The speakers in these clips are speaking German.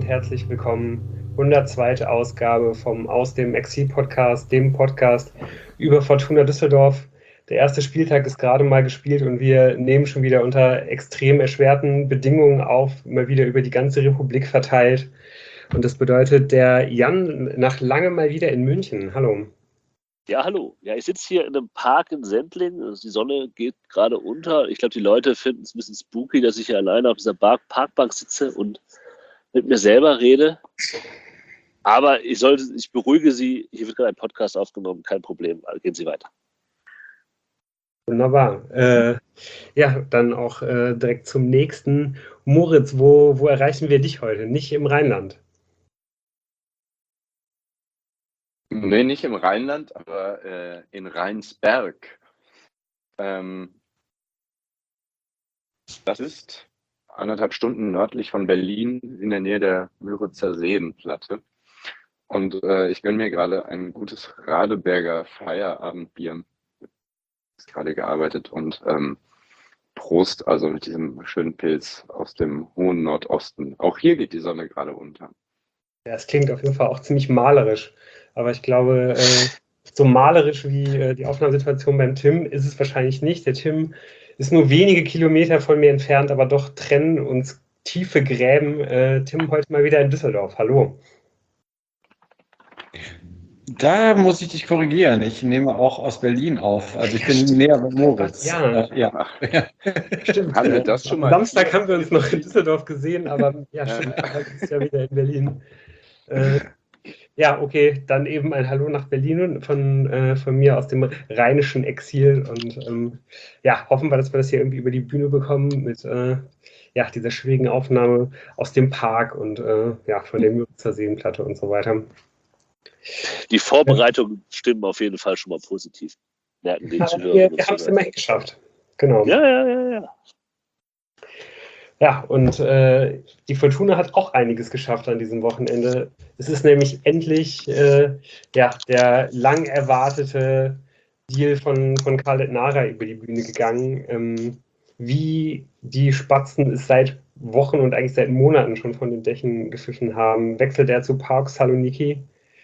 herzlich willkommen. 102. Ausgabe vom Aus dem Exil-Podcast, dem Podcast über Fortuna Düsseldorf. Der erste Spieltag ist gerade mal gespielt und wir nehmen schon wieder unter extrem erschwerten Bedingungen auf, mal wieder über die ganze Republik verteilt. Und das bedeutet, der Jan nach langem mal wieder in München. Hallo. Ja, hallo. Ja, ich sitze hier in einem Park in Sendling. Also die Sonne geht gerade unter. Ich glaube, die Leute finden es ein bisschen spooky, dass ich hier alleine auf dieser Parkbank sitze und mit mir selber rede. Aber ich beruhige Sie, hier wird gerade ein Podcast aufgenommen, kein Problem. Also gehen Sie weiter. Wunderbar. Ja, dann auch direkt zum nächsten. Moritz, wo erreichen wir dich heute? Nicht im Rheinland. Nee, nicht im Rheinland, aber in Rheinsberg. Das ist 1,5 Stunden nördlich von Berlin in der Nähe der Müritzer Seenplatte. Und ich gönne mir gerade ein gutes Radeberger Feierabendbier. Ist gerade gearbeitet und Prost, also mit diesem schönen Pilz aus dem hohen Nordosten. Auch hier geht die Sonne gerade unter. Ja, es klingt auf jeden Fall auch ziemlich malerisch. Aber ich glaube, so malerisch wie die Aufnahmesituation beim Tim ist es wahrscheinlich nicht. Der Tim ist nur wenige Kilometer von mir entfernt, aber doch trennen uns tiefe Gräben. Tim, heute mal wieder in Düsseldorf. Hallo. Da muss ich dich korrigieren. Ich nehme auch aus Berlin auf. Also ich bin näher bei Moritz. Ja. Ja. Stimmt. Haben wir das schon mal? Am Samstag haben wir uns noch in Düsseldorf gesehen, aber ja, stimmt. Heute ist ja wieder in Berlin. Ja, okay, dann eben ein Hallo nach Berlin von mir aus dem rheinischen Exil und ja, hoffen wir, dass wir das hier irgendwie über die Bühne bekommen mit ja, dieser schwierigen Aufnahme aus dem Park und ja, von der Müritzer Seenplatte und so weiter. Die Vorbereitungen stimmen auf jeden Fall schon mal positiv. Merken die Zuhörer. Wir haben es immerhin geschafft. Genau. Ja. Ja, und die Fortuna hat auch einiges geschafft an diesem Wochenende. Es ist nämlich endlich ja, der lang erwartete Deal von Khaled Nara über die Bühne gegangen. Wie die Spatzen es seit Wochen und eigentlich seit Monaten schon von den Dächen gepfiffen haben, wechselt er zu PAOK Saloniki.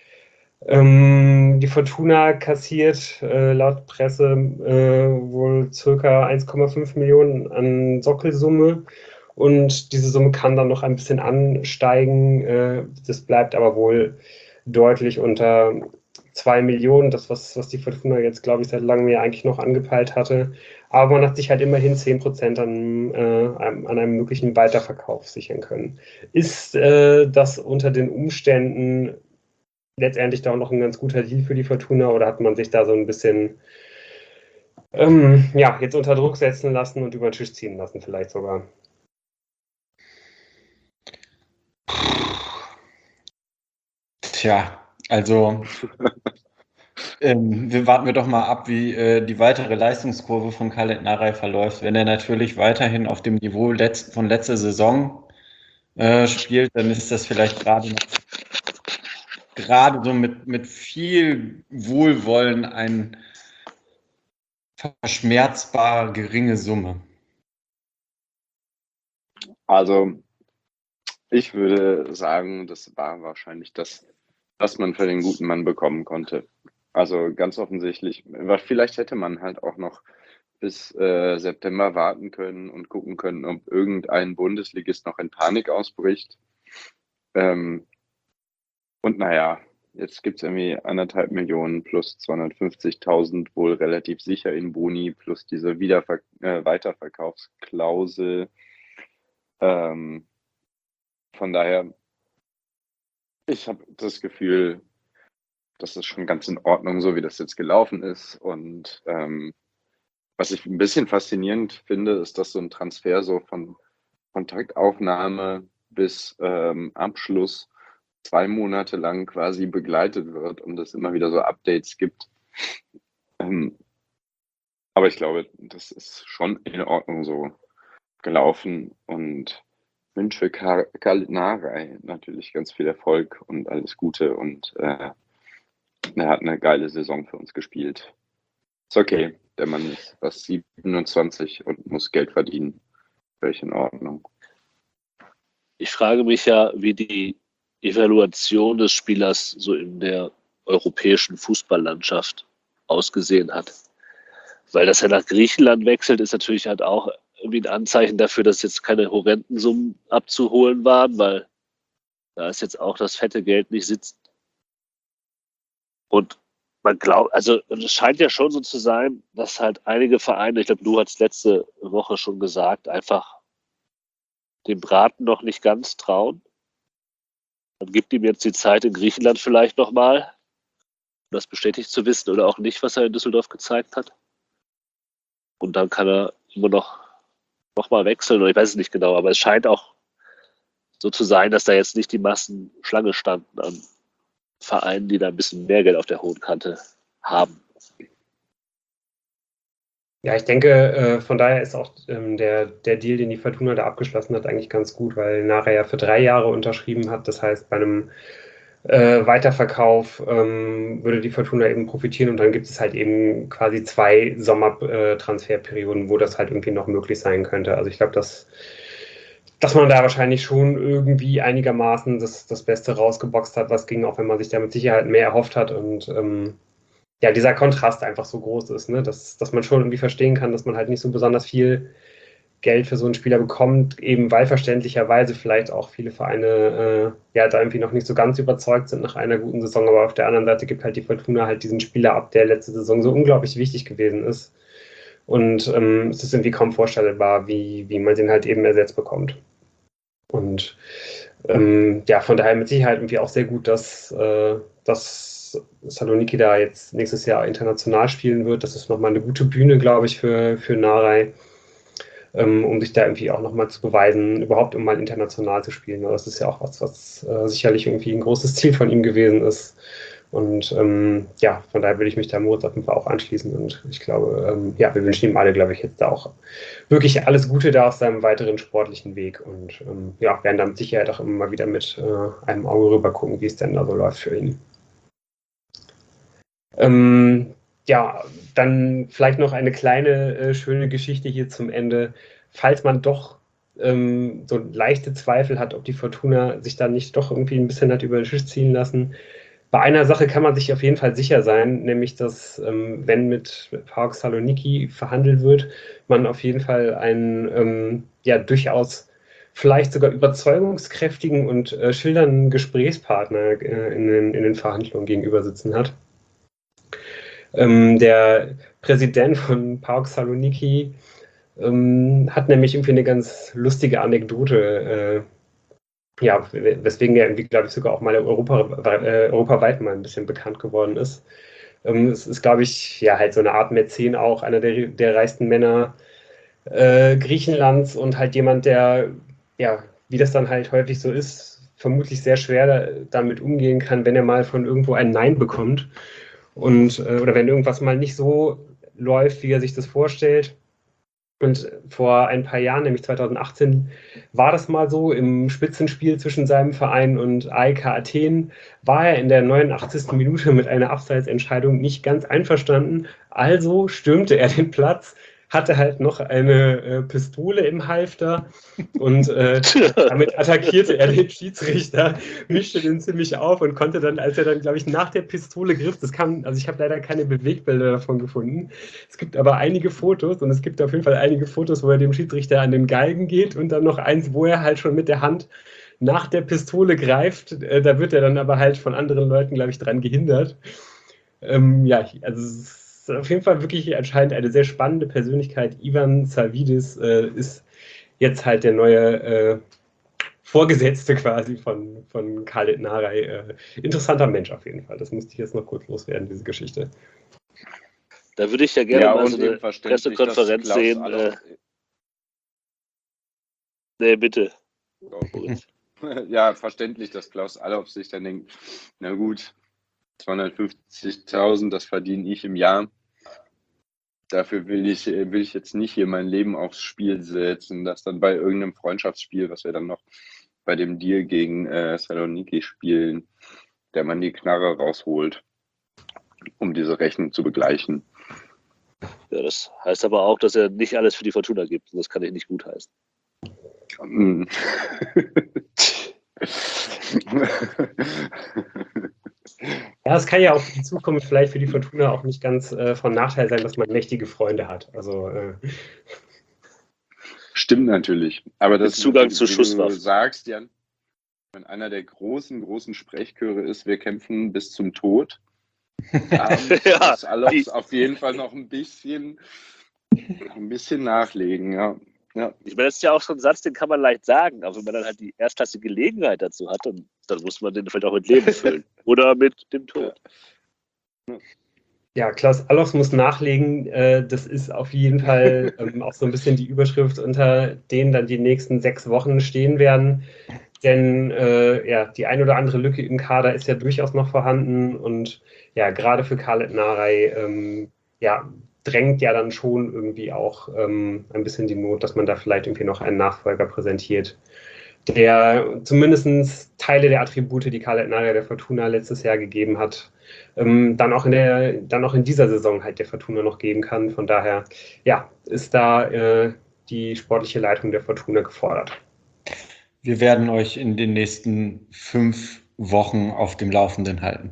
Die Fortuna kassiert laut Presse wohl ca. 1,5 Millionen an Sockelsumme. Und diese Summe kann dann noch ein bisschen ansteigen. Das bleibt aber wohl deutlich unter 2 Millionen, das, was die Fortuna jetzt, glaube ich, seit langem ja eigentlich noch angepeilt hatte. Aber man hat sich halt immerhin 10% an einem möglichen Weiterverkauf sichern können. Ist das unter den Umständen letztendlich da auch noch ein ganz guter Deal für die Fortuna oder hat man sich da so ein bisschen ja, jetzt unter Druck setzen lassen und über den Tisch ziehen lassen vielleicht sogar? Tja, also warten wir doch mal ab, wie die weitere Leistungskurve von Khaled Narei verläuft. Wenn er natürlich weiterhin auf dem Niveau von letzter Saison spielt, dann ist das vielleicht gerade so mit viel Wohlwollen eine verschmerzbar geringe Summe. Also ich würde sagen, das war wahrscheinlich das, was man für den guten Mann bekommen konnte. Also ganz offensichtlich, vielleicht hätte man halt auch noch bis September warten können und gucken können, ob irgendein Bundesligist noch in Panik ausbricht. Und naja, jetzt gibt es irgendwie 1,5 Millionen plus 250.000 wohl relativ sicher in Boni plus diese Weiterverkaufsklausel. Von daher, ich habe das Gefühl, das ist schon ganz in Ordnung, so wie das jetzt gelaufen ist. Und was ich ein bisschen faszinierend finde, ist, dass so ein Transfer so von Kontaktaufnahme bis Abschluss 2 Monate lang quasi begleitet wird und es immer wieder so Updates gibt. Aber ich glaube, das ist schon in Ordnung so gelaufen und wünsche Khaled Narei natürlich ganz viel Erfolg und alles Gute und er hat eine geile Saison für uns gespielt. Ist okay, der Mann ist fast 27 und muss Geld verdienen. Völlig in Ordnung. ich frage mich ja, wie die Evaluation des Spielers so in der europäischen Fußballlandschaft ausgesehen hat. Weil dass er nach Griechenland wechselt, ist natürlich halt auch irgendwie ein Anzeichen dafür, dass jetzt keine horrenden Summen abzuholen waren, weil da ist jetzt auch das fette Geld nicht sitzt. Und man glaubt, also es scheint ja schon so zu sein, dass halt einige Vereine, ich glaube, du hast letzte Woche schon gesagt, einfach dem Braten noch nicht ganz trauen. Man gibt ihm jetzt die Zeit in Griechenland vielleicht nochmal, um das bestätigt zu wissen oder auch nicht, was er in Düsseldorf gezeigt hat. Und dann kann er immer noch mal wechseln, oder ich weiß es nicht genau, aber es scheint auch so zu sein, dass da jetzt nicht die Massen Schlange standen an Vereinen, die da ein bisschen mehr Geld auf der hohen Kante haben. Ja, ich denke, von daher ist auch der Deal, den die Fortuna da abgeschlossen hat, eigentlich ganz gut, weil Nara ja für 3 Jahre unterschrieben hat. Das heißt, bei einem Weiterverkauf würde die Fortuna eben profitieren und dann gibt es halt eben quasi 2 Sommertransferperioden, wo das halt irgendwie noch möglich sein könnte. Also ich glaube, dass man da wahrscheinlich schon irgendwie einigermaßen das Beste rausgeboxt hat, was ging, auch wenn man sich da mit Sicherheit mehr erhofft hat und ja, dieser Kontrast einfach so groß ist, ne? Dass man schon irgendwie verstehen kann, dass man halt nicht so besonders viel Geld für so einen Spieler bekommt, eben weil verständlicherweise vielleicht auch viele Vereine ja da irgendwie noch nicht so ganz überzeugt sind nach einer guten Saison, aber auf der anderen Seite gibt halt die Fortuna halt diesen Spieler ab, der letzte Saison so unglaublich wichtig gewesen ist und es ist irgendwie kaum vorstellbar, wie man den halt eben ersetzt bekommt. Und ja, von daher mit Sicherheit irgendwie auch sehr gut, dass Saloniki da jetzt nächstes Jahr international spielen wird. Das ist nochmal eine gute Bühne, glaube ich, für Narei, um sich da irgendwie auch nochmal zu beweisen, überhaupt um mal international zu spielen. Das ist ja auch was sicherlich irgendwie ein großes Ziel von ihm gewesen ist. Und ja, von daher würde ich mich da Moritz auf jeden Fall auch anschließen. Und ich glaube, ja, wir wünschen ihm alle, glaube ich, jetzt da auch wirklich alles Gute da auf seinem weiteren sportlichen Weg. Und ja, werden da mit Sicherheit auch immer mal wieder mit einem Auge rüber gucken, wie es denn da so läuft für ihn. Ja, dann vielleicht noch eine kleine schöne Geschichte hier zum Ende. Falls man doch so leichte Zweifel hat, ob die Fortuna sich dann nicht doch irgendwie ein bisschen hat über den Tisch ziehen lassen. Bei einer Sache kann man sich auf jeden Fall sicher sein, nämlich dass, wenn mit PAOK Saloniki verhandelt wird, man auf jeden Fall einen ja durchaus vielleicht sogar überzeugungskräftigen und schillernden Gesprächspartner in den Verhandlungen gegenüber sitzen hat. Der Präsident von PAOK Saloniki hat nämlich irgendwie eine ganz lustige Anekdote, ja, weswegen er irgendwie, glaube ich, sogar auch mal europaweit mal ein bisschen bekannt geworden ist. Es ist, glaube ich, ja, halt so eine Art Mäzen auch, einer der reichsten Männer Griechenlands und halt jemand, der, ja, wie das dann halt häufig so ist, vermutlich sehr schwer damit umgehen kann, wenn er mal von irgendwo ein Nein bekommt und oder wenn irgendwas mal nicht so läuft, wie er sich das vorstellt. Und vor ein paar Jahren, nämlich 2018, war das mal so, im Spitzenspiel zwischen seinem Verein und AEK Athen war er in der 89. Minute mit einer Abseitsentscheidung nicht ganz einverstanden. Also stürmte er den Platz, hatte halt noch eine Pistole im Halfter und damit attackierte er den Schiedsrichter, mischte den ziemlich auf und konnte dann, als er dann, glaube ich, nach der Pistole griff, also ich habe leider keine Bewegbilder davon gefunden, es gibt aber einige Fotos und es gibt auf jeden Fall einige Fotos, wo er dem Schiedsrichter an den Galgen geht und dann noch eins, wo er halt schon mit der Hand nach der Pistole greift. Da wird er dann aber halt von anderen Leuten, glaube ich, dran gehindert. Ja, also es ist auf jeden Fall wirklich anscheinend eine sehr spannende Persönlichkeit. Ivan Salvidis ist jetzt halt der neue Vorgesetzte quasi von Khaled Narei. Interessanter Mensch auf jeden Fall. Das musste ich jetzt noch kurz loswerden, diese Geschichte. Da würde ich ja gerne mal so eine Pressekonferenz sehen. Nee, bitte. Ja, verständlich, dass Klaus Allofs sich dann denkt, na gut, 250.000, das verdiene ich im Jahr. Dafür will ich jetzt nicht hier mein Leben aufs Spiel setzen, dass dann bei irgendeinem Freundschaftsspiel, was wir dann noch bei dem Deal gegen Saloniki spielen, der man die Knarre rausholt, um diese Rechnung zu begleichen. Ja, das heißt aber auch, dass er nicht alles für die Fortuna gibt. Das kann ich nicht gutheißen. Mm. Ja, es kann ja auch für die Zukunft vielleicht für die Fortuna auch nicht ganz von Nachteil sein, dass man mächtige Freunde hat. Also Stimmt natürlich. Aber das Zugang zu wie Schusswaffen. du sagst, Jan, wenn einer der großen Sprechchöre ist, wir kämpfen bis zum Tod, Ja, muss Alops auf jeden Fall noch ein bisschen nachlegen, ja. Ich meine, das ist ja auch so ein Satz, den kann man leicht sagen, aber wenn man dann halt die erstklassige Gelegenheit dazu hat, dann muss man den vielleicht auch mit Leben füllen. Oder mit dem Tod. ja, Klaus Allofs muss nachlegen. Das ist auf jeden Fall auch so ein bisschen die Überschrift, unter denen dann die nächsten 6 Wochen stehen werden. Denn ja, die ein oder andere Lücke im Kader ist ja durchaus noch vorhanden. Und ja, gerade für Khaled Narei ja, drängt ja dann schon irgendwie auch ein bisschen die Not, dass man da vielleicht irgendwie noch einen Nachfolger präsentiert, der zumindest Teile der Attribute, die Khaled Narei der Fortuna letztes Jahr gegeben hat, dann auch in dieser Saison halt der Fortuna noch geben kann. Von daher, ja, ist da die sportliche Leitung der Fortuna gefordert. Wir werden euch in den nächsten 5 Wochen auf dem Laufenden halten.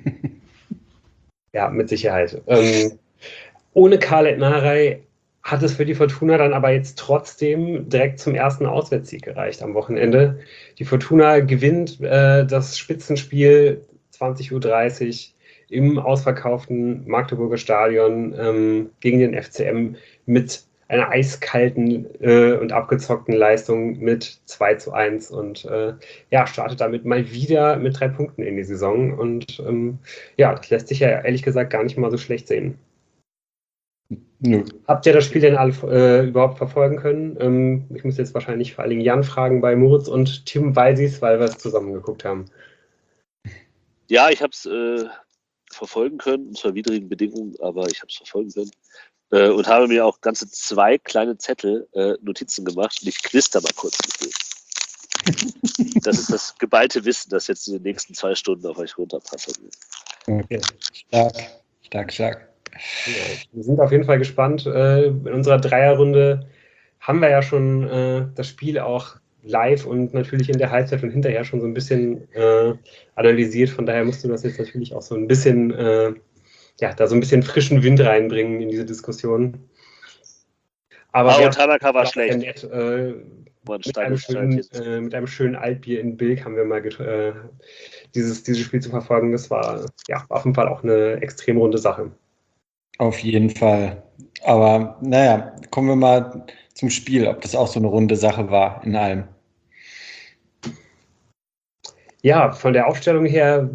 Ja, mit Sicherheit. Ohne Khaled Narei hat es für die Fortuna dann aber jetzt trotzdem direkt zum ersten Auswärtssieg gereicht am Wochenende. Die Fortuna gewinnt das Spitzenspiel 20:30 Uhr im ausverkauften Magdeburger Stadion gegen den FCM mit einer eiskalten und abgezockten Leistung mit 2:1 und ja, startet damit mal wieder mit 3 Punkten in die Saison. Und ja, das lässt sich ja ehrlich gesagt gar nicht mal so schlecht sehen. Nö. Habt ihr das Spiel denn alle überhaupt verfolgen können? Ich muss jetzt wahrscheinlich vor allen Dingen Jan fragen bei Moritz und Tim Walsis, weil wir es zusammen geguckt haben. Ja, ich habe es verfolgen können, unter widrigen Bedingungen, aber ich habe es verfolgen können. Und habe mir auch ganze 2 kleine Zettel Notizen gemacht und ich knister mal kurz mit denen. Das ist das geballte Wissen, das jetzt in den nächsten 2 Stunden auf euch runterpassen wird. Okay. Stark. Ja, wir sind auf jeden Fall gespannt. In unserer Dreierrunde haben wir ja schon das Spiel auch live und natürlich in der Halbzeit und hinterher schon so ein bisschen analysiert. Von daher musst du das jetzt natürlich auch so ein bisschen, ja, da so ein bisschen frischen Wind reinbringen in diese Diskussion. Aber und Tanaka war schlecht. Nett, mit einem schönen Altbier in Bilk haben wir mal dieses Spiel zu verfolgen. Das war ja auf jeden Fall auch eine extrem runde Sache. Auf jeden Fall. Aber naja, kommen wir mal zum Spiel, ob das auch so eine runde Sache war in allem. Ja, von der Aufstellung her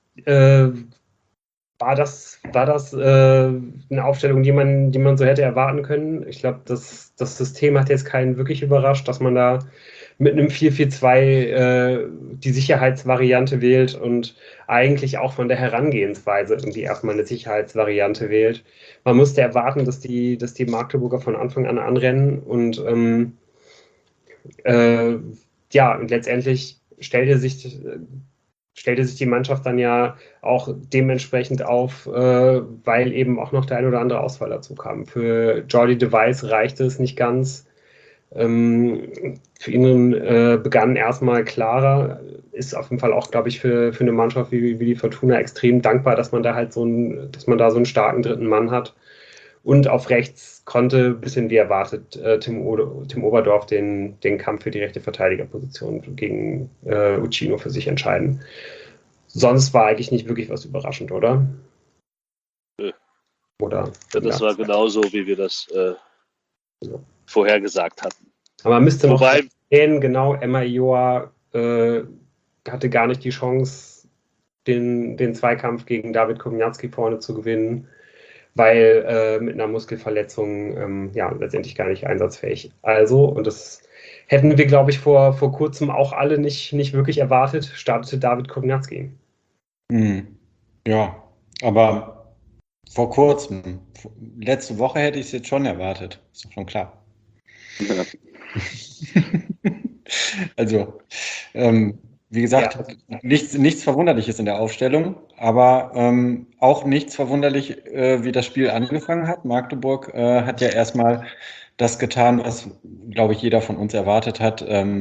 war das eine Aufstellung, die man so hätte erwarten können. Ich glaube, das System hat jetzt keinen wirklich überrascht, dass man da mit einem 4-4-2 die Sicherheitsvariante wählt und eigentlich auch von der Herangehensweise irgendwie erstmal eine Sicherheitsvariante wählt. Man musste erwarten, dass die Magdeburger von Anfang an anrennen und ja, und letztendlich stellte sich die Mannschaft dann ja auch dementsprechend auf, weil eben auch noch der ein oder andere Ausfall dazu kam. Für Jordi de Wijs reichte es nicht ganz. Für ihn begann erstmal Clara, ist auf jeden Fall auch, glaube ich, für eine Mannschaft wie die Fortuna extrem dankbar, dass man da halt so einen starken dritten Mann hat. Und auf rechts konnte, ein bisschen wie erwartet, Tim Oberdorf den Kampf für die rechte Verteidigerposition gegen Uccino für sich entscheiden. Sonst war eigentlich nicht wirklich was überraschend, oder? Nö. Oder? Ja, das war genauso, wie wir das vorher gesagt hatten. Aber man müsste noch sehen, genau, Emma Ioa hatte gar nicht die Chance, den Zweikampf gegen David Kowniatski vorne zu gewinnen, weil mit einer Muskelverletzung ja letztendlich gar nicht einsatzfähig. Also, und das hätten wir, glaube ich, vor kurzem auch alle nicht wirklich erwartet, startete David Kowniatski. Ja, aber vor kurzem, letzte Woche hätte ich es jetzt schon erwartet. Ist doch schon klar. Ja. Also, wie gesagt, ja. Nichts Verwunderliches in der Aufstellung, aber auch nichts verwunderlich, wie das Spiel angefangen hat. Magdeburg hat ja erstmal das getan, was, glaube ich, jeder von uns erwartet hat.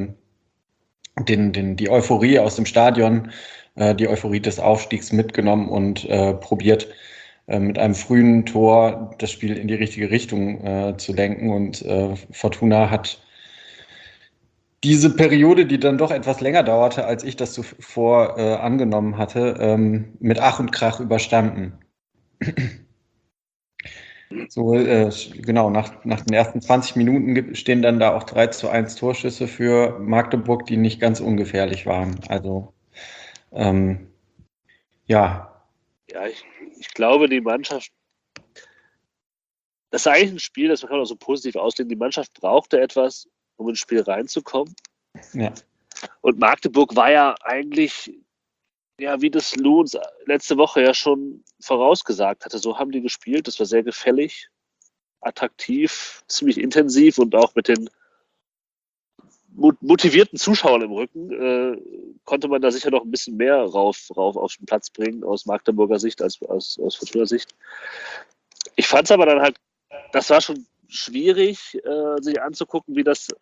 Die Euphorie aus dem Stadion, die Euphorie des Aufstiegs mitgenommen und probiert, mit einem frühen Tor das Spiel in die richtige Richtung zu lenken. Und Fortuna hat diese Periode, die dann doch etwas länger dauerte, als ich das zuvor angenommen hatte, mit Ach und Krach überstanden. So, genau, nach den ersten 20 Minuten stehen dann da auch 3:1 Torschüsse für Magdeburg, die nicht ganz ungefährlich waren. Also, ja. Ja, ich glaube, die Mannschaft, das ist eigentlich ein Spiel, das kann man auch so positiv auslegen. Die Mannschaft brauchte etwas, um ins Spiel reinzukommen. Ja. Und Magdeburg war ja eigentlich, ja, wie das Lou uns letzte Woche ja schon vorausgesagt hatte, so haben die gespielt. Das war sehr gefällig, attraktiv, ziemlich intensiv und auch mit den motivierten Zuschauern im Rücken konnte man da sicher noch ein bisschen mehr rauf auf den Platz bringen, aus Magdeburger Sicht als aus Fortuna Sicht. Ich fand es aber dann halt, das war schon schwierig, sich anzugucken, wie das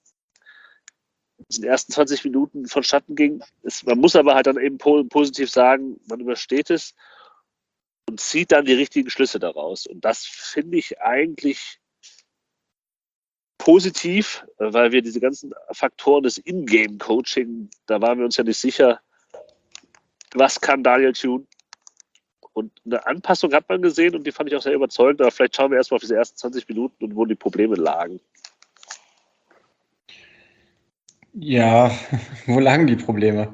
in den ersten 20 Minuten vonstatten ging. Man muss aber halt dann eben positiv sagen, man übersteht es und zieht dann die richtigen Schlüsse daraus. Und das finde ich eigentlich positiv, weil wir diese ganzen Faktoren des Ingame-Coaching, da waren wir uns ja nicht sicher, was kann Daniel Thune. Und eine Anpassung hat man gesehen und die fand ich auch sehr überzeugend. Aber vielleicht schauen wir erstmal auf diese ersten 20 Minuten und wo die Probleme lagen. Ja, wo lagen die Probleme?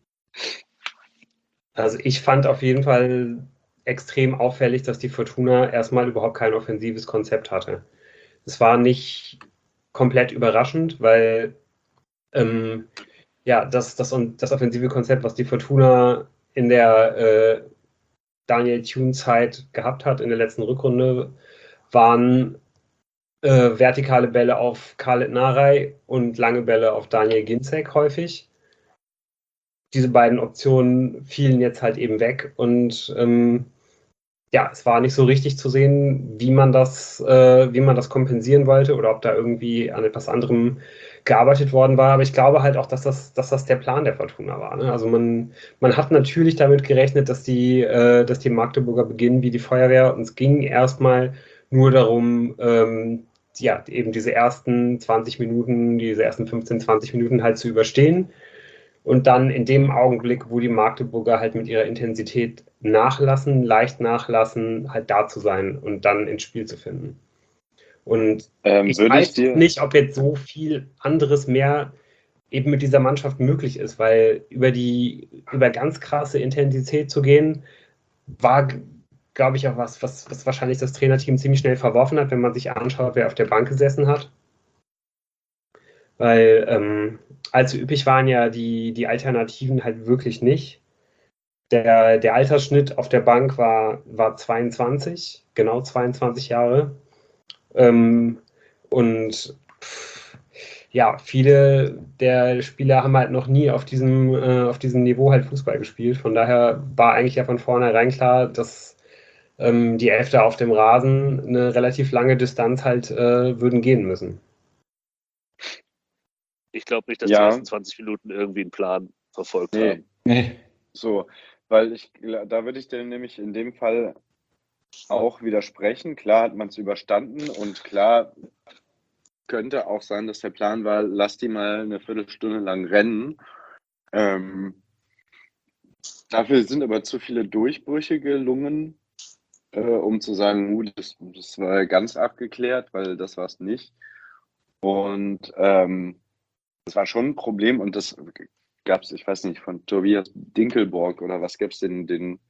Also ich fand auf jeden Fall extrem auffällig, dass die Fortuna erstmal überhaupt kein offensives Konzept hatte. Es war nicht komplett überraschend, weil das offensive Konzept, was die Fortuna in der Daniel Thune-Zeit gehabt hat in der letzten Rückrunde, waren vertikale Bälle auf Khaled Narey und lange Bälle auf Daniel Ginczek häufig. Diese beiden Optionen fielen jetzt halt eben weg und es war nicht so richtig zu sehen, wie man das kompensieren wollte oder ob da irgendwie an etwas anderem gearbeitet worden war. Aber ich glaube halt auch, dass das der Plan der Fortuna war. Ne? Also man hat natürlich damit gerechnet, dass die Magdeburger beginnen wie die Feuerwehr und es ging erstmal nur darum, eben diese ersten 20 Minuten, diese ersten 15, 20 Minuten halt zu überstehen. Und dann in dem Augenblick, wo die Magdeburger halt mit ihrer Intensität leicht nachlassen, halt da zu sein und dann ins Spiel zu finden. Und ich weiß nicht, ob jetzt so viel anderes mehr eben mit dieser Mannschaft möglich ist, weil über ganz krasse Intensität zu gehen, war, glaube ich, auch was wahrscheinlich das Trainerteam ziemlich schnell verworfen hat, wenn man sich anschaut, wer auf der Bank gesessen hat. Weil allzu üppig waren ja die Alternativen halt wirklich nicht. Der Altersschnitt auf der Bank war 22, genau 22 Jahre. Viele der Spieler haben halt noch nie auf diesem Niveau halt Fußball gespielt. Von daher war eigentlich ja von vornherein klar, dass die Elfter auf dem Rasen eine relativ lange Distanz halt würden gehen müssen. Ich glaube nicht, dass die ersten 20 Minuten irgendwie einen Plan verfolgt haben. Nee. So, weil da würde ich dir nämlich in dem Fall auch widersprechen. Klar hat man es überstanden und klar könnte auch sein, dass der Plan war, lass die mal eine Viertelstunde lang rennen. Dafür sind aber zu viele Durchbrüche gelungen, um zu sagen, das war ganz abgeklärt, weil das war es nicht. Und das war schon ein Problem und das gab es, ich weiß nicht, von Tobias Dinkelborg oder was gab es den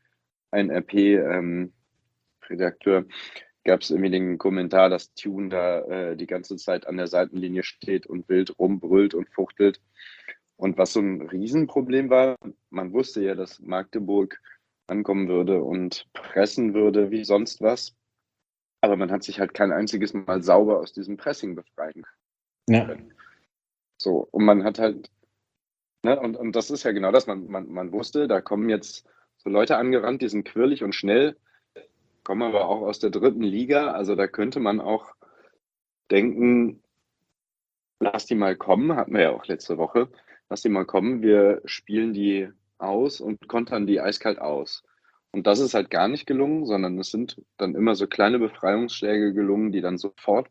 NRP-Redakteur, gab es irgendwie den Kommentar, dass Thune da die ganze Zeit an der Seitenlinie steht und wild rumbrüllt und fuchtelt. Und was so ein Riesenproblem war, man wusste ja, dass Magdeburg ankommen würde und pressen würde wie sonst was. Aber man hat sich halt kein einziges Mal sauber aus diesem Pressing befreien können. Ja. So, und man hat halt, ne, und das ist ja genau das, man wusste, da kommen jetzt so Leute angerannt, die sind quirlig und schnell, kommen aber auch aus der 3. Liga, also da könnte man auch denken, lass die mal kommen, hatten wir ja auch letzte Woche, lass die mal kommen, wir spielen die aus und kontern die eiskalt aus. Und das ist halt gar nicht gelungen, sondern es sind dann immer so kleine Befreiungsschläge gelungen, die dann sofort,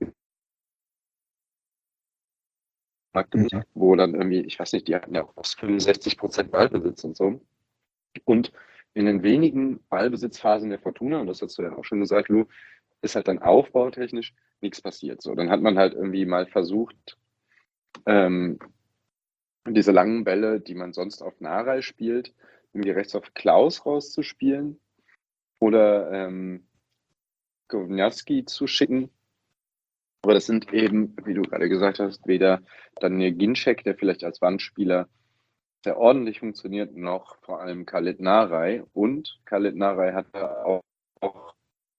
wo dann irgendwie, ich weiß nicht, die hatten ja auch 65% Ballbesitz und so. Und in den wenigen Ballbesitzphasen der Fortuna, und das hast du ja auch schon gesagt, Lou, ist halt dann aufbautechnisch nichts passiert. So, dann hat man halt irgendwie mal versucht, diese langen Bälle, die man sonst auf Narei spielt, irgendwie rechts auf Klaus rauszuspielen oder Kovnatski zu schicken. Aber das sind eben, wie du gerade gesagt hast, weder Daniel Ginczek, der vielleicht als Wandspieler sehr ordentlich funktioniert, noch vor allem Khalid Narei. Und Khalid Narei hat da auch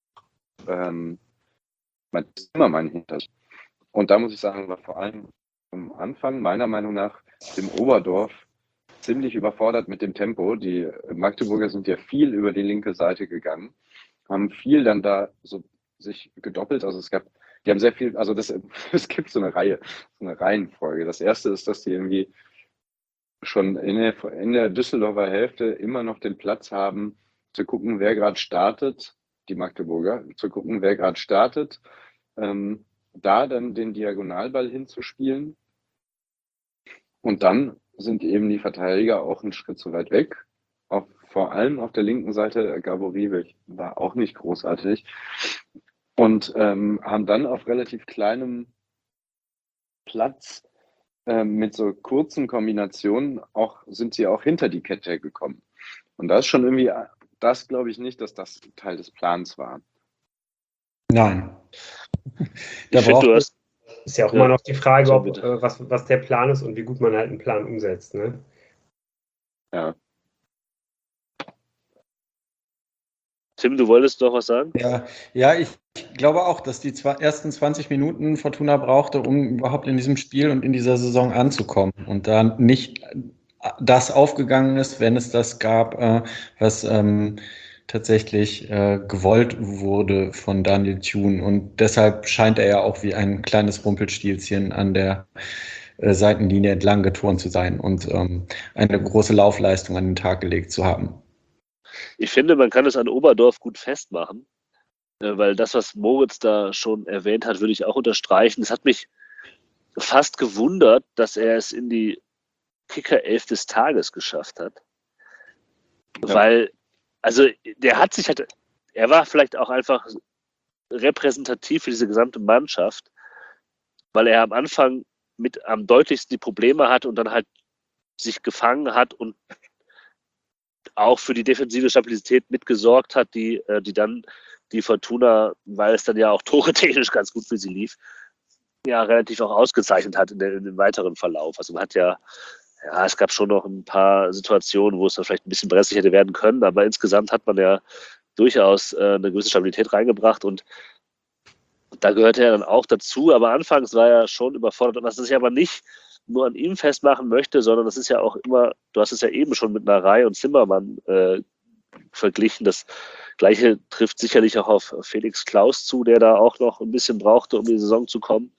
Matthias Zimmermann hinter sich. Und da muss ich sagen, war vor allem am Anfang meiner Meinung nach im Oberdorf ziemlich überfordert mit dem Tempo. Die Magdeburger sind ja viel über die linke Seite gegangen, haben viel dann da so sich gedoppelt. Also die haben sehr viel, also es gibt so eine Reihenfolge. Das erste ist, dass die irgendwie schon in der Düsseldorfer Hälfte immer noch den Platz haben, zu gucken, wer gerade startet, die Magdeburger, zu gucken, wer gerade startet, da dann den Diagonalball hinzuspielen. Und dann sind eben die Verteidiger auch einen Schritt zu weit weg. Vor allem auf der linken Seite, Gabor war auch nicht großartig. Und haben dann auf relativ kleinem Platz mit so kurzen Kombinationen sind sie auch hinter die Kette gekommen. Und das ist schon irgendwie, das glaube ich nicht, dass das Teil des Plans war. Nein. Ich finde, du hast. Ist ja auch immer noch die Frage, was der Plan ist und wie gut man halt einen Plan umsetzt. Ne? Ja. Tim, du wolltest doch was sagen? Ja, ich glaube auch, dass die ersten 20 Minuten Fortuna brauchte, um überhaupt in diesem Spiel und in dieser Saison anzukommen. Und da nicht das aufgegangen ist, wenn es das gab, was tatsächlich gewollt wurde von Daniel Thune. Und deshalb scheint er ja auch wie ein kleines Rumpelstilzchen an der Seitenlinie entlang geturnt zu sein und eine große Laufleistung an den Tag gelegt zu haben. Ich finde, man kann es an Oberdorf gut festmachen, weil das, was Moritz da schon erwähnt hat, würde ich auch unterstreichen. Es hat mich fast gewundert, dass er es in die Kicker-11 des Tages geschafft hat. Ja. Weil, also er war vielleicht auch einfach repräsentativ für diese gesamte Mannschaft, weil er am Anfang mit am deutlichsten die Probleme hatte und dann halt sich gefangen hat und auch für die defensive Stabilität mitgesorgt hat, die dann die Fortuna, weil es dann ja auch tore-technisch ganz gut für sie lief, ja relativ auch ausgezeichnet hat in dem weiteren Verlauf. Also man hat es gab schon noch ein paar Situationen, wo es dann vielleicht ein bisschen brenzlig hätte werden können, aber insgesamt hat man ja durchaus eine gewisse Stabilität reingebracht und da gehörte er dann auch dazu, aber anfangs war er schon überfordert und was ich aber nicht nur an ihm festmachen möchte, sondern das ist ja auch immer, du hast es ja eben schon mit Narei und Zimmermann verglichen, das Gleiche trifft sicherlich auch auf Felix Klaus zu, der da auch noch ein bisschen brauchte, um in die Saison zu kommen.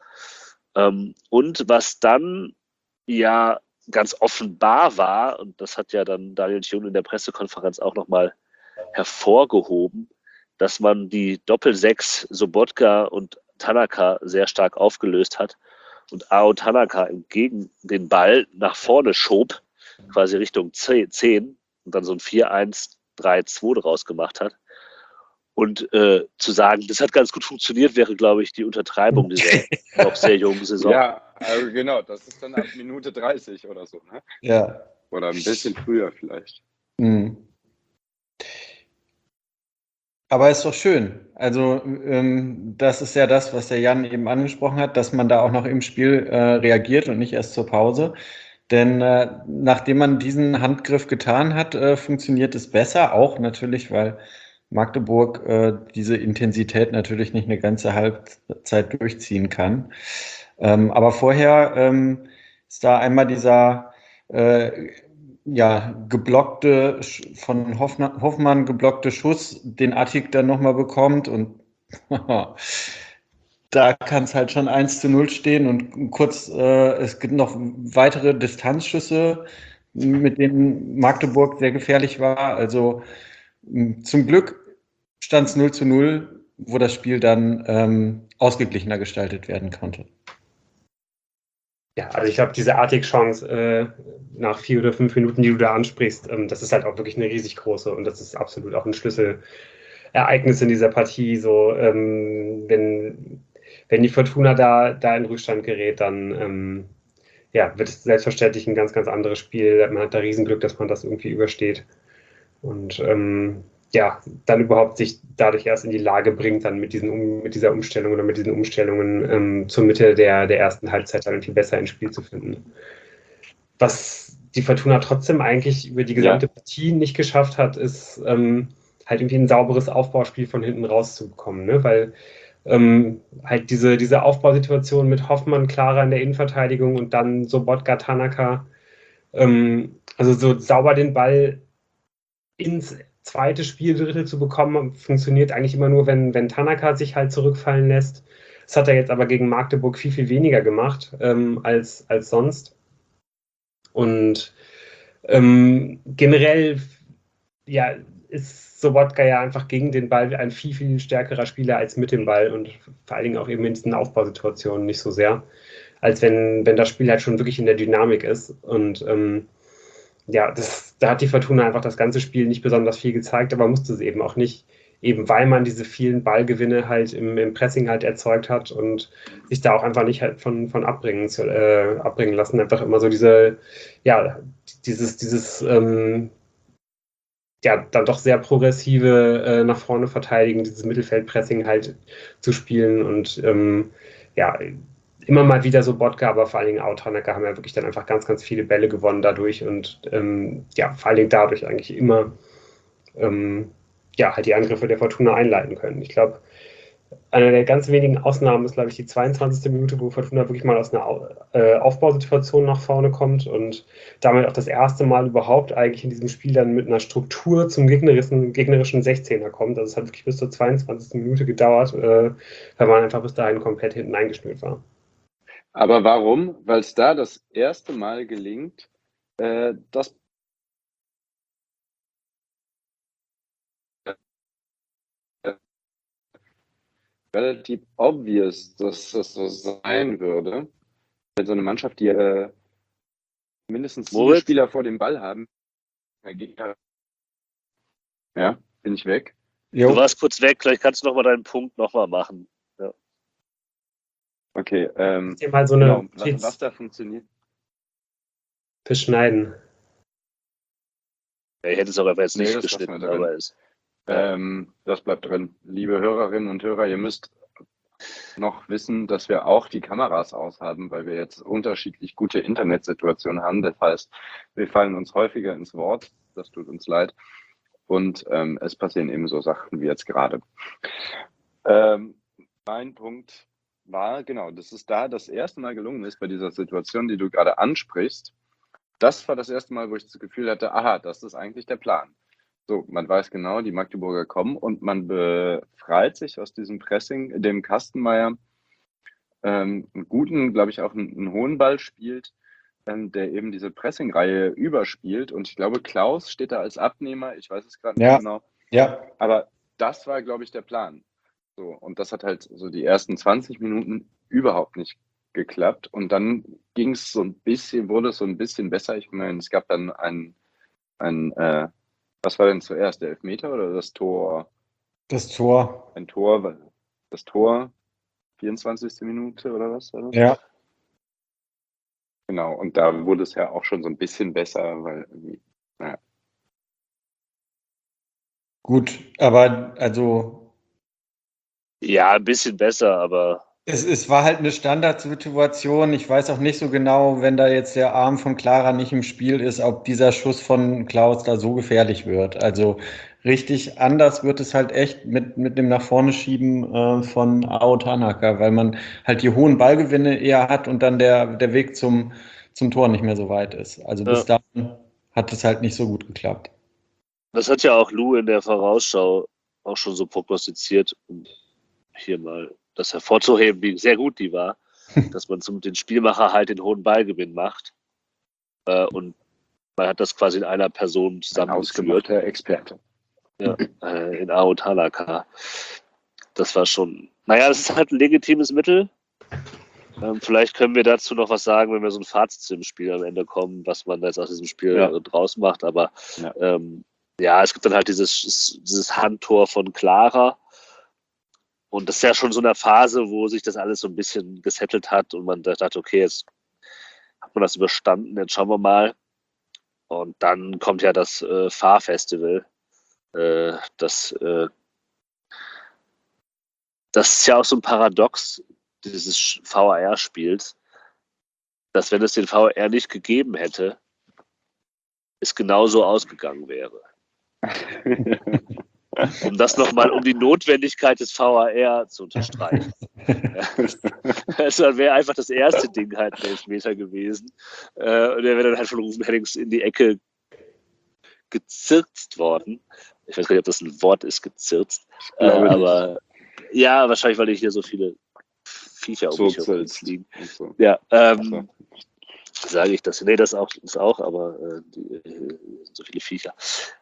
Und was dann ja ganz offenbar war, und das hat ja dann Daniel Thune in der Pressekonferenz auch nochmal hervorgehoben, dass man die Doppel-6 Sobotka und Tanaka sehr stark aufgelöst hat und Ao Tanaka entgegen den Ball nach vorne schob, quasi Richtung 10 und dann so ein 4-1-3-2 draus gemacht hat. Und zu sagen, das hat ganz gut funktioniert, wäre, glaube ich, die Untertreibung dieser noch sehr jungen Saison. Ja, also genau, das ist dann ab Minute 30 oder so, ne? Ja. Oder ein bisschen früher vielleicht. Mhm. Aber ist doch schön. Also das ist ja das, was der Jan eben angesprochen hat, dass man da auch noch im Spiel reagiert und nicht erst zur Pause. Denn nachdem man diesen Handgriff getan hat, funktioniert es besser. Auch natürlich, weil Magdeburg diese Intensität natürlich nicht eine ganze Halbzeit durchziehen kann. Aber vorher ist da einmal dieser geblockte, von Hoffmann geblockte Schuss, den Attik dann nochmal bekommt und da kann es halt schon 1:0 stehen und kurz, es gibt noch weitere Distanzschüsse, mit denen Magdeburg sehr gefährlich war. Also zum Glück stand es 0:0, wo das Spiel dann ausgeglichener gestaltet werden konnte. Ja, also ich glaube, diese Artig-Chance nach 4 oder 5 Minuten, die du da ansprichst, das ist halt auch wirklich eine riesig große und das ist absolut auch ein Schlüsselereignis in dieser Partie. So, wenn die Fortuna da in Rückstand gerät, dann wird es selbstverständlich ein ganz, ganz anderes Spiel. Man hat da Riesenglück, dass man das irgendwie übersteht. Und dann überhaupt sich dadurch erst in die Lage bringt, dann mit dieser Umstellung oder mit diesen Umstellungen zur Mitte der ersten Halbzeit dann irgendwie besser ins Spiel zu finden. Was die Fortuna trotzdem eigentlich über die gesamte Partie nicht geschafft hat, ist halt irgendwie ein sauberes Aufbauspiel von hinten rauszubekommen, ne? Weil halt diese Aufbausituation mit Hoffmann, Clara in der Innenverteidigung und dann Sobotka, Tanaka, also so sauber den Ball ins zweite Spieldrittel zu bekommen, funktioniert eigentlich immer nur, wenn Tanaka sich halt zurückfallen lässt. Das hat er jetzt aber gegen Magdeburg viel, viel weniger gemacht als sonst. Und generell ist Sobotka ja einfach gegen den Ball ein viel, viel stärkerer Spieler als mit dem Ball und vor allen Dingen auch eben in diesen Aufbausituationen nicht so sehr, als wenn das Spiel halt schon wirklich in der Dynamik ist. Und da hat die Fortuna einfach das ganze Spiel nicht besonders viel gezeigt, aber musste es eben auch nicht, eben weil man diese vielen Ballgewinne halt im Pressing halt erzeugt hat und sich da auch einfach nicht halt von abbringen lassen. Einfach immer so dieses dann doch sehr progressive nach vorne verteidigen, dieses Mittelfeldpressing halt zu spielen und immer mal wieder so Botka, aber vor allen Dingen auch Tanaka haben ja wirklich dann einfach ganz, ganz viele Bälle gewonnen dadurch und vor allen Dingen dadurch eigentlich immer halt die Angriffe der Fortuna einleiten können. Ich glaube, eine der ganz wenigen Ausnahmen ist, glaube ich, die 22. Minute, wo Fortuna wirklich mal aus einer Aufbausituation nach vorne kommt und damit auch das erste Mal überhaupt eigentlich in diesem Spiel dann mit einer Struktur zum gegnerischen 16er kommt. Also es hat wirklich bis zur 22. Minute gedauert, weil man einfach bis dahin komplett hinten eingeschnürt war. Aber warum? Weil es da das erste Mal gelingt, das relativ obvious, dass das so sein würde. Wenn so eine Mannschaft, die mindestens 7 Spieler vor dem Ball haben, ja, bin ich weg? Du warst kurz weg, vielleicht kannst du noch mal deinen Punkt noch mal machen. Ja. Okay, mal so eine was da funktioniert? Beschneiden. Ja, ich hätte es auch einfach jetzt nicht geschnitten, aber das bleibt drin. Liebe Hörerinnen und Hörer, ihr müsst noch wissen, dass wir auch die Kameras aushaben, weil wir jetzt unterschiedlich gute Internetsituationen haben. Das heißt, wir fallen uns häufiger ins Wort. Das tut uns leid. Und es passieren eben so Sachen wie jetzt gerade. Mein Punkt war, genau, dass es da das erste Mal gelungen ist bei dieser Situation, die du gerade ansprichst. Das war das erste Mal, wo ich das Gefühl hatte, aha, das ist eigentlich der Plan. So, man weiß genau, die Magdeburger kommen und man befreit sich aus diesem Pressing, dem Kastenmeier einen guten, glaube ich, auch einen hohen Ball spielt, der eben diese Pressing-Reihe überspielt. Und ich glaube, Klaus steht da als Abnehmer, ich weiß es gerade nicht genau. Ja. Aber das war, glaube ich, der Plan. So, und das hat halt so die ersten 20 Minuten überhaupt nicht geklappt. Und dann ging es wurde es so ein bisschen besser. Ich meine, es gab dann was war denn zuerst, der Elfmeter oder das Tor? Das Tor. Das Tor, 24. Minute oder was war das? Ja. Genau, und da wurde es ja auch schon so ein bisschen besser, weil naja. Gut, aber also. Ja, ein bisschen besser, aber. Es war halt eine Standardsituation. Ich weiß auch nicht so genau, wenn da jetzt der Arm von Clara nicht im Spiel ist, ob dieser Schuss von Klaus da so gefährlich wird. Also richtig anders wird es halt echt mit dem nach vorne schieben von Ao Tanaka, weil man halt die hohen Ballgewinne eher hat und dann der Weg zum Tor nicht mehr so weit ist. Also bis dahin hat es halt nicht so gut geklappt. Das hat ja auch Lou in der Vorausschau auch schon so prognostiziert, um hier mal das hervorzuheben, wie sehr gut die war, dass man zum den Spielmacher halt den hohen Ballgewinn macht. Und man hat das quasi in einer Person Ein zusammengeführt. ausgemachter Experte. Ja, in Ao Talaka. Das war schon. Naja, das ist halt ein legitimes Mittel. Vielleicht können wir dazu noch was sagen, wenn wir so ein Fazit zu dem Spiel am Ende kommen, was man jetzt aus diesem Spiel draus macht. Aber es gibt dann halt dieses Handtor von Clara. Und das ist ja schon so eine Phase, wo sich das alles so ein bisschen gesettelt hat und man dachte, okay, jetzt hat man das überstanden, jetzt schauen wir mal. Und dann kommt ja das Fahrfestival. Das ist ja auch so ein Paradox dieses VAR-Spiels, dass wenn es den VAR nicht gegeben hätte, es genauso ausgegangen wäre. Um das nochmal, um die Notwendigkeit des VAR zu unterstreichen. Also dann wäre einfach das erste Ding halt ein Elfmeter gewesen. Und der wäre dann halt von Rufen Hennings in die Ecke gezirzt worden. Ich weiß gar nicht, ob das ein Wort ist, gezirzt. Aber ja, wahrscheinlich, weil hier so viele Viecher um mich herum liegen. So. Ja, sage ich das. Nee, das auch, aber so viele Viecher.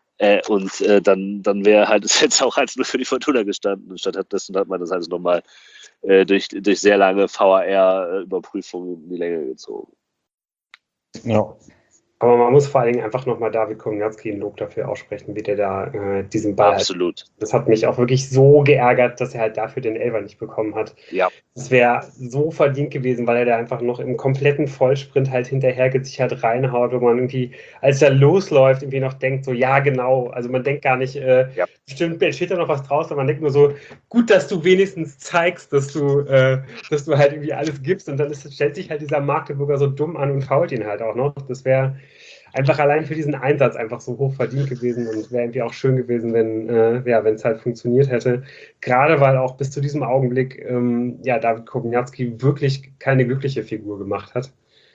Dann wäre halt es jetzt auch nur für die Fortuna gestanden. Stattdessen hat man das halt nochmal durch sehr lange VAR-Überprüfungen in die Länge gezogen. Ja. Aber man muss vor allen Dingen einfach nochmal David Kownacki ein Lob dafür aussprechen, wie der da diesen Ball Absolut. Das hat mich auch wirklich so geärgert, dass er halt dafür den Elfer nicht bekommen hat. Ja. Es wäre so verdient gewesen, weil er da einfach noch im kompletten Vollsprint halt hinterher gesichert reinhaut, wo man irgendwie, als er losläuft, irgendwie noch denkt, so ja genau, also man denkt gar nicht, stimmt, steht da noch was draus, aber man denkt nur so, gut, dass du wenigstens zeigst, dass du halt irgendwie alles gibst und dann stellt sich halt dieser Magdeburger so dumm an und fault ihn halt auch noch. Das wäre einfach allein für diesen Einsatz einfach so hoch verdient gewesen und wäre irgendwie auch schön gewesen, wenn es halt funktioniert hätte. Gerade weil auch bis zu diesem Augenblick David Kownacki wirklich keine glückliche Figur gemacht hat.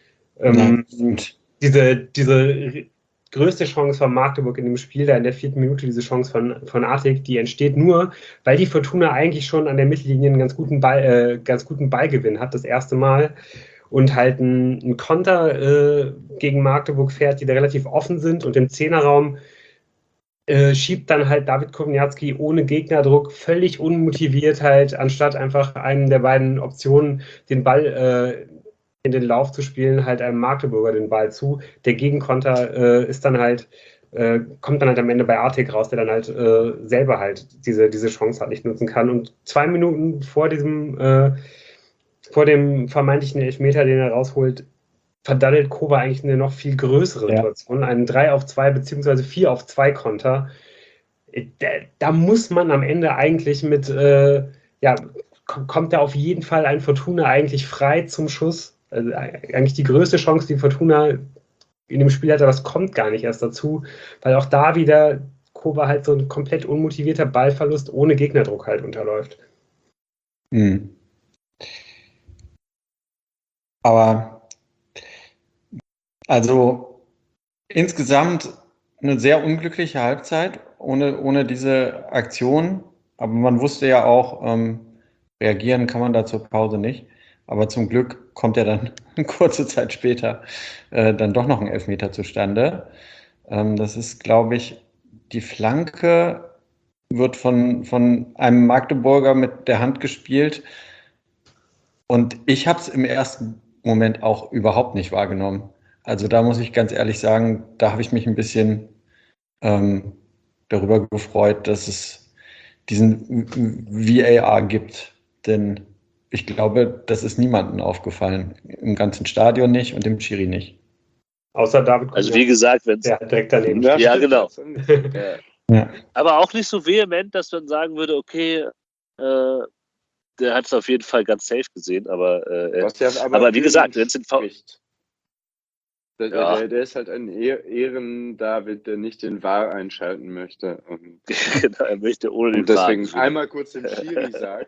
Diese größte Chance von Magdeburg in dem Spiel, da in der 4. Minute, diese Chance von Artig, die entsteht nur, weil die Fortuna eigentlich schon an der Mittellinie einen ganz guten Ballgewinn hat, das erste Mal. Und halt ein Konter gegen Magdeburg fährt, die da relativ offen sind und im Zehnerraum schiebt dann halt David Kownacki ohne Gegnerdruck völlig unmotiviert halt, anstatt einfach einen der beiden Optionen, den Ball in den Lauf zu spielen, halt einem Magdeburger den Ball zu. Der Gegenkonter kommt dann halt am Ende bei Artig raus, der dann halt selber halt diese Chance halt nicht nutzen kann. Und 2 Minuten vor dem vermeintlichen Elfmeter, den er rausholt, verdaddelt Koba eigentlich eine noch viel größere Situation. Einen 3-auf-2 bzw. 4-auf-2 Konter. Da muss man am Ende eigentlich kommt da auf jeden Fall ein Fortuna eigentlich frei zum Schuss. Also eigentlich die größte Chance, die Fortuna in dem Spiel hatte, das kommt gar nicht erst dazu, weil auch da wieder Koba halt so ein komplett unmotivierter Ballverlust ohne Gegnerdruck halt unterläuft. Mhm. Aber also insgesamt eine sehr unglückliche Halbzeit ohne diese Aktion. Aber man wusste ja auch, reagieren kann man da zur Pause nicht. Aber zum Glück kommt ja dann kurze Zeit später dann doch noch ein Elfmeter zustande. Das ist, glaube ich, die Flanke wird von einem Magdeburger mit der Hand gespielt. Und ich habe es im ersten Moment auch überhaupt nicht wahrgenommen. Also da muss ich ganz ehrlich sagen, da habe ich mich ein bisschen darüber gefreut, dass es diesen VAR gibt. Denn ich glaube, das ist niemandem aufgefallen. Im ganzen Stadion nicht und dem Schiri nicht. Außer David. Also wie gesagt, wenn es direkt daneben steht. Ja, genau. Ja. Aber auch nicht so vehement, dass man sagen würde, okay, der hat es auf jeden Fall ganz safe gesehen, aber wie gesagt, wenn es den Der ist halt ein Ehren-David, der nicht den VAR einschalten möchte. Und genau, er möchte ohne den VAR. Und deswegen einmal kurz dem Schiri sagt,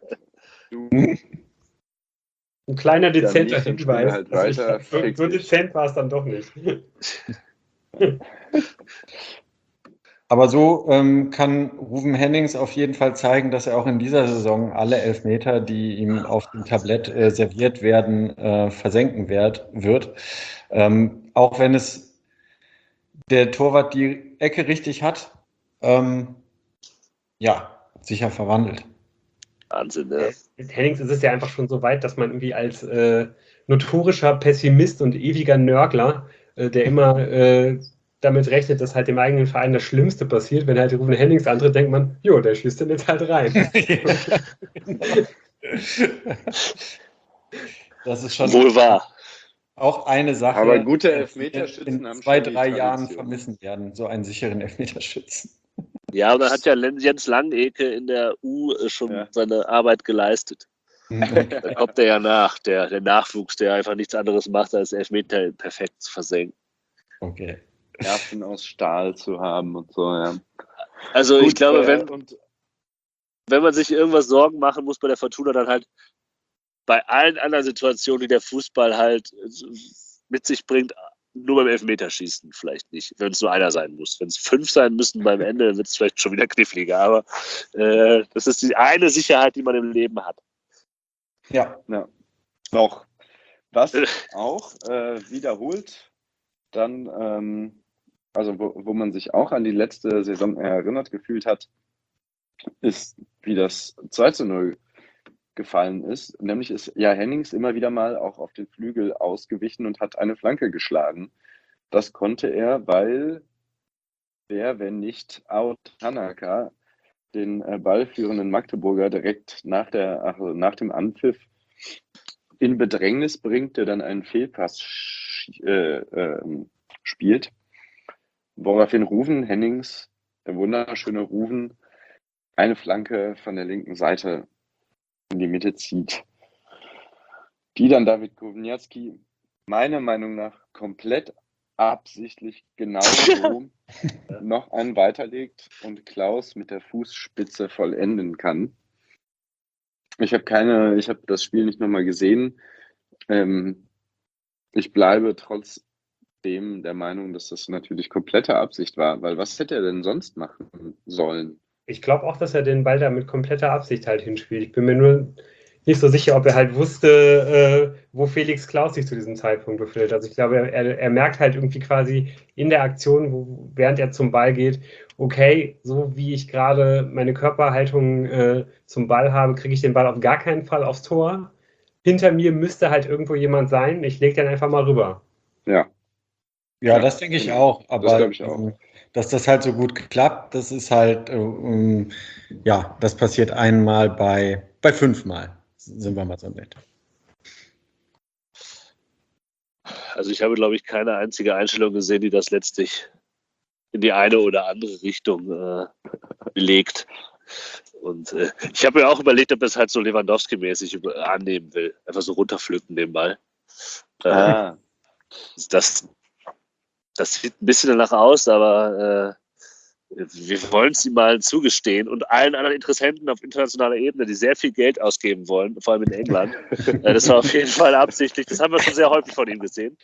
ein kleiner dezenter Hinweis. Halt weiter, so dezent war es dann doch nicht. Aber so kann Ruven Hennings auf jeden Fall zeigen, dass er auch in dieser Saison alle Elfmeter, die ihm auf dem Tablett serviert werden, versenken wird. Auch wenn es der Torwart die Ecke richtig hat, sicher verwandelt. Wahnsinn, ne? Mit Hennings ist es ja einfach schon so weit, dass man irgendwie als notorischer Pessimist und ewiger Nörgler, der immer damit rechnet, dass halt dem eigenen Verein das Schlimmste passiert, wenn halt Ruven Hennings antritt, denkt man, jo, der schießt den jetzt halt rein. Das ist schon Wohl wahr. auch eine Sache, Aber gute die Elfmeterschützen in haben 2, schon die 3 Jahren Tradition. vermissen werden, so einen sicheren Elfmeterschützen. Ja, und dann hat ja Jens Langeke in der U schon seine Arbeit geleistet. Da kommt er ja nach, der Nachwuchs, der einfach nichts anderes macht, als Elfmeter perfekt zu versenken. Okay. Nerven aus Stahl zu haben und so, ja. Also Gut, ich glaube, wenn man sich irgendwas Sorgen machen muss bei der Fortuna, dann halt bei allen anderen Situationen, die der Fußball halt mit sich bringt, nur beim Elfmeterschießen vielleicht nicht, wenn es nur einer sein muss. Wenn es 5 sein müssen beim Ende, wird es vielleicht schon wieder kniffliger, aber das ist die eine Sicherheit, die man im Leben hat. Ja. Noch. Was auch wiederholt dann, also wo man sich auch an die letzte Saison erinnert gefühlt hat, ist, wie das 2:0 gefallen ist. Nämlich ist ja Hennings immer wieder mal auch auf den Flügel ausgewichen und hat eine Flanke geschlagen. Das konnte er, weil wenn nicht Ao Tanaka den ballführenden Magdeburger direkt nach dem Anpfiff in Bedrängnis bringt, der dann einen Fehlpass spielt, woraufhin Ruven Hennings, der wunderschöne Ruven, eine Flanke von der linken Seite in die Mitte zieht, die dann David Kowniatski meiner Meinung nach komplett absichtlich genau so noch einen weiterlegt und Klaus mit der Fußspitze vollenden kann. Ich habe das Spiel nicht nochmal gesehen. Ich bleibe trotzdem der Meinung, dass das natürlich komplette Absicht war, weil was hätte er denn sonst machen sollen? Ich glaube auch, dass er den Ball da mit kompletter Absicht halt hinspielt. Ich bin mir nur nicht so sicher, ob er halt wusste, wo Felix Klaus sich zu diesem Zeitpunkt befindet. Also ich glaube, er merkt halt irgendwie quasi in der Aktion, während er zum Ball geht, okay, so wie ich gerade meine Körperhaltung zum Ball habe, kriege ich den Ball auf gar keinen Fall aufs Tor. Hinter mir müsste halt irgendwo jemand sein. Ich lege den einfach mal rüber. Ja. Ja, das denke ich auch. Aber das glaube ich auch. Dass das halt so gut klappt, das ist halt, das passiert einmal bei 5 Mal. Sind wir mal so nett. Also ich habe, glaube ich, keine einzige Einstellung gesehen, die das letztlich in die eine oder andere Richtung legt. Und ich habe mir auch überlegt, ob er es halt so Lewandowski-mäßig annehmen will. Einfach so runterpflücken den Ball. Das sieht ein bisschen danach aus, aber wir wollen es ihm mal zugestehen und allen anderen Interessenten auf internationaler Ebene, die sehr viel Geld ausgeben wollen, vor allem in England. Das war auf jeden Fall absichtlich. Das haben wir schon sehr häufig von ihm gesehen.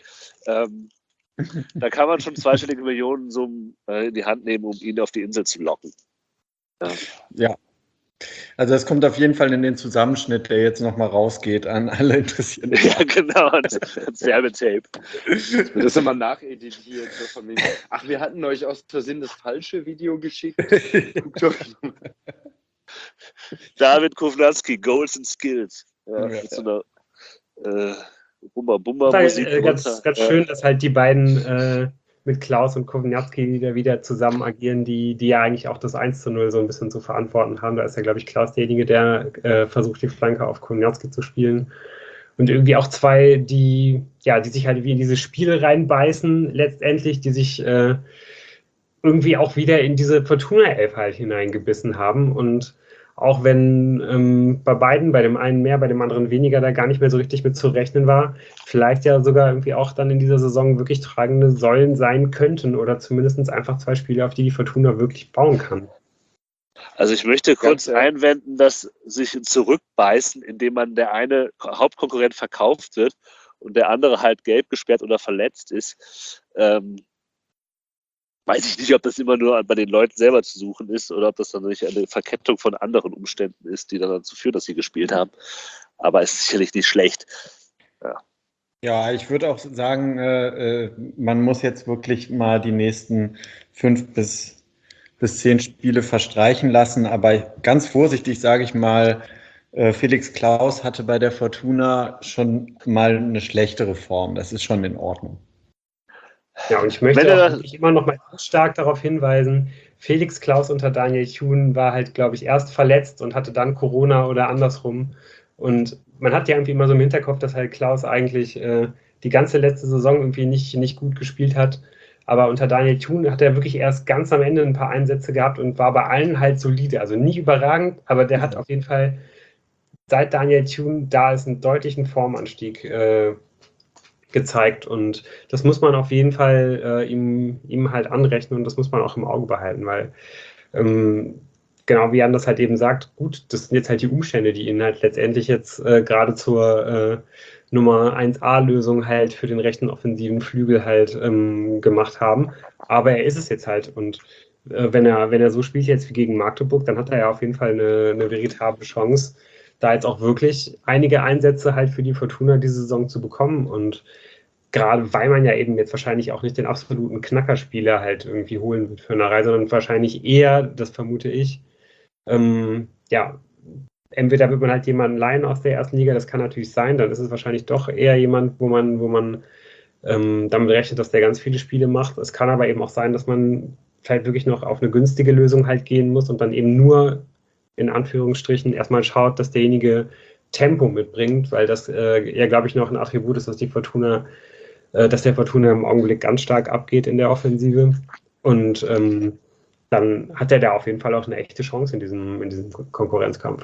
Da kann man schon zweistellige Millionensummen in die Hand nehmen, um ihn auf die Insel zu locken. Ja. Also das kommt auf jeden Fall in den Zusammenschnitt, der jetzt nochmal rausgeht an alle Interessierten. Ja, genau, das Werbetape. Das wird immer nacheditiert. So von wegen, ach, wir hatten euch aus Versehen das falsche Video geschickt. Guckt euch mal. David Kownatzki, Goals and Skills. Ja, mit so einer Bumba-Musik. Ganz schön, dass halt die beiden mit Klaus und Kowniatski wieder zusammen agieren, die ja eigentlich auch das 1:0 so ein bisschen zu verantworten haben. Da ist ja, glaube ich, Klaus derjenige, der versucht, die Flanke auf Kowniatski zu spielen. Und irgendwie auch zwei, die sich halt wie in diese Spiele reinbeißen, letztendlich, die sich irgendwie auch wieder in diese Fortuna-Elf halt hineingebissen haben. Und auch wenn bei beiden, bei dem einen mehr, bei dem anderen weniger, da gar nicht mehr so richtig mit zu rechnen war, vielleicht ja sogar irgendwie auch dann in dieser Saison wirklich tragende Säulen sein könnten oder zumindest einfach zwei Spieler, auf die die Fortuna wirklich bauen kann. Also ich möchte kurz einwenden, dass sich zurückbeißen, indem man der eine Hauptkonkurrent verkauft wird und der andere halt gelb gesperrt oder verletzt ist. weiß ich nicht, ob das immer nur bei den Leuten selber zu suchen ist oder ob das dann nicht eine Verkettung von anderen Umständen ist, die dann dazu führen, dass sie gespielt haben. Aber es ist sicherlich nicht schlecht. Ja, ich würde auch sagen, man muss jetzt wirklich mal die nächsten 5 bis 10 Spiele verstreichen lassen. Aber ganz vorsichtig sage ich mal, Felix Klaus hatte bei der Fortuna schon mal eine schlechtere Form. Das ist schon in Ordnung. Ja, und ich möchte auch wirklich immer noch mal ganz stark darauf hinweisen, Felix Klaus unter Daniel Thun war halt, glaube ich, erst verletzt und hatte dann Corona oder andersrum. Und man hat ja irgendwie immer so im Hinterkopf, dass halt Klaus eigentlich die ganze letzte Saison irgendwie nicht gut gespielt hat. Aber unter Daniel Thun hat er wirklich erst ganz am Ende ein paar Einsätze gehabt und war bei allen halt solide. Also nicht überragend, aber der hat auf jeden Fall, seit Daniel Thun da ist, einen deutlichen Formanstieg gezeigt. Und das muss man auf jeden Fall ihm halt anrechnen und das muss man auch im Auge behalten, weil genau wie Jan das halt eben sagt, gut, das sind jetzt halt die Umstände, die ihn halt letztendlich jetzt gerade zur Nummer 1A-Lösung halt für den rechten offensiven Flügel halt gemacht haben. Aber er ist es jetzt halt und wenn er so spielt jetzt wie gegen Magdeburg, dann hat er ja auf jeden Fall eine veritable Chance, da jetzt auch wirklich einige Einsätze halt für die Fortuna diese Saison zu bekommen und gerade weil man ja eben jetzt wahrscheinlich auch nicht den absoluten Knackerspieler halt irgendwie holen wird für eine Reise, sondern wahrscheinlich eher, das vermute ich, ja, entweder wird man halt jemanden leihen aus der ersten Liga, das kann natürlich sein, dann ist es wahrscheinlich doch eher jemand, wo man damit rechnet, dass der ganz viele Spiele macht. Es kann aber eben auch sein, dass man vielleicht wirklich noch auf eine günstige Lösung halt gehen muss und dann eben nur in Anführungsstrichen erstmal schaut, dass derjenige Tempo mitbringt, weil das ja, glaube ich, noch ein Attribut ist, dass der Fortuna im Augenblick ganz stark abgeht in der Offensive. Und dann hat er da auf jeden Fall auch eine echte Chance in diesem Konkurrenzkampf.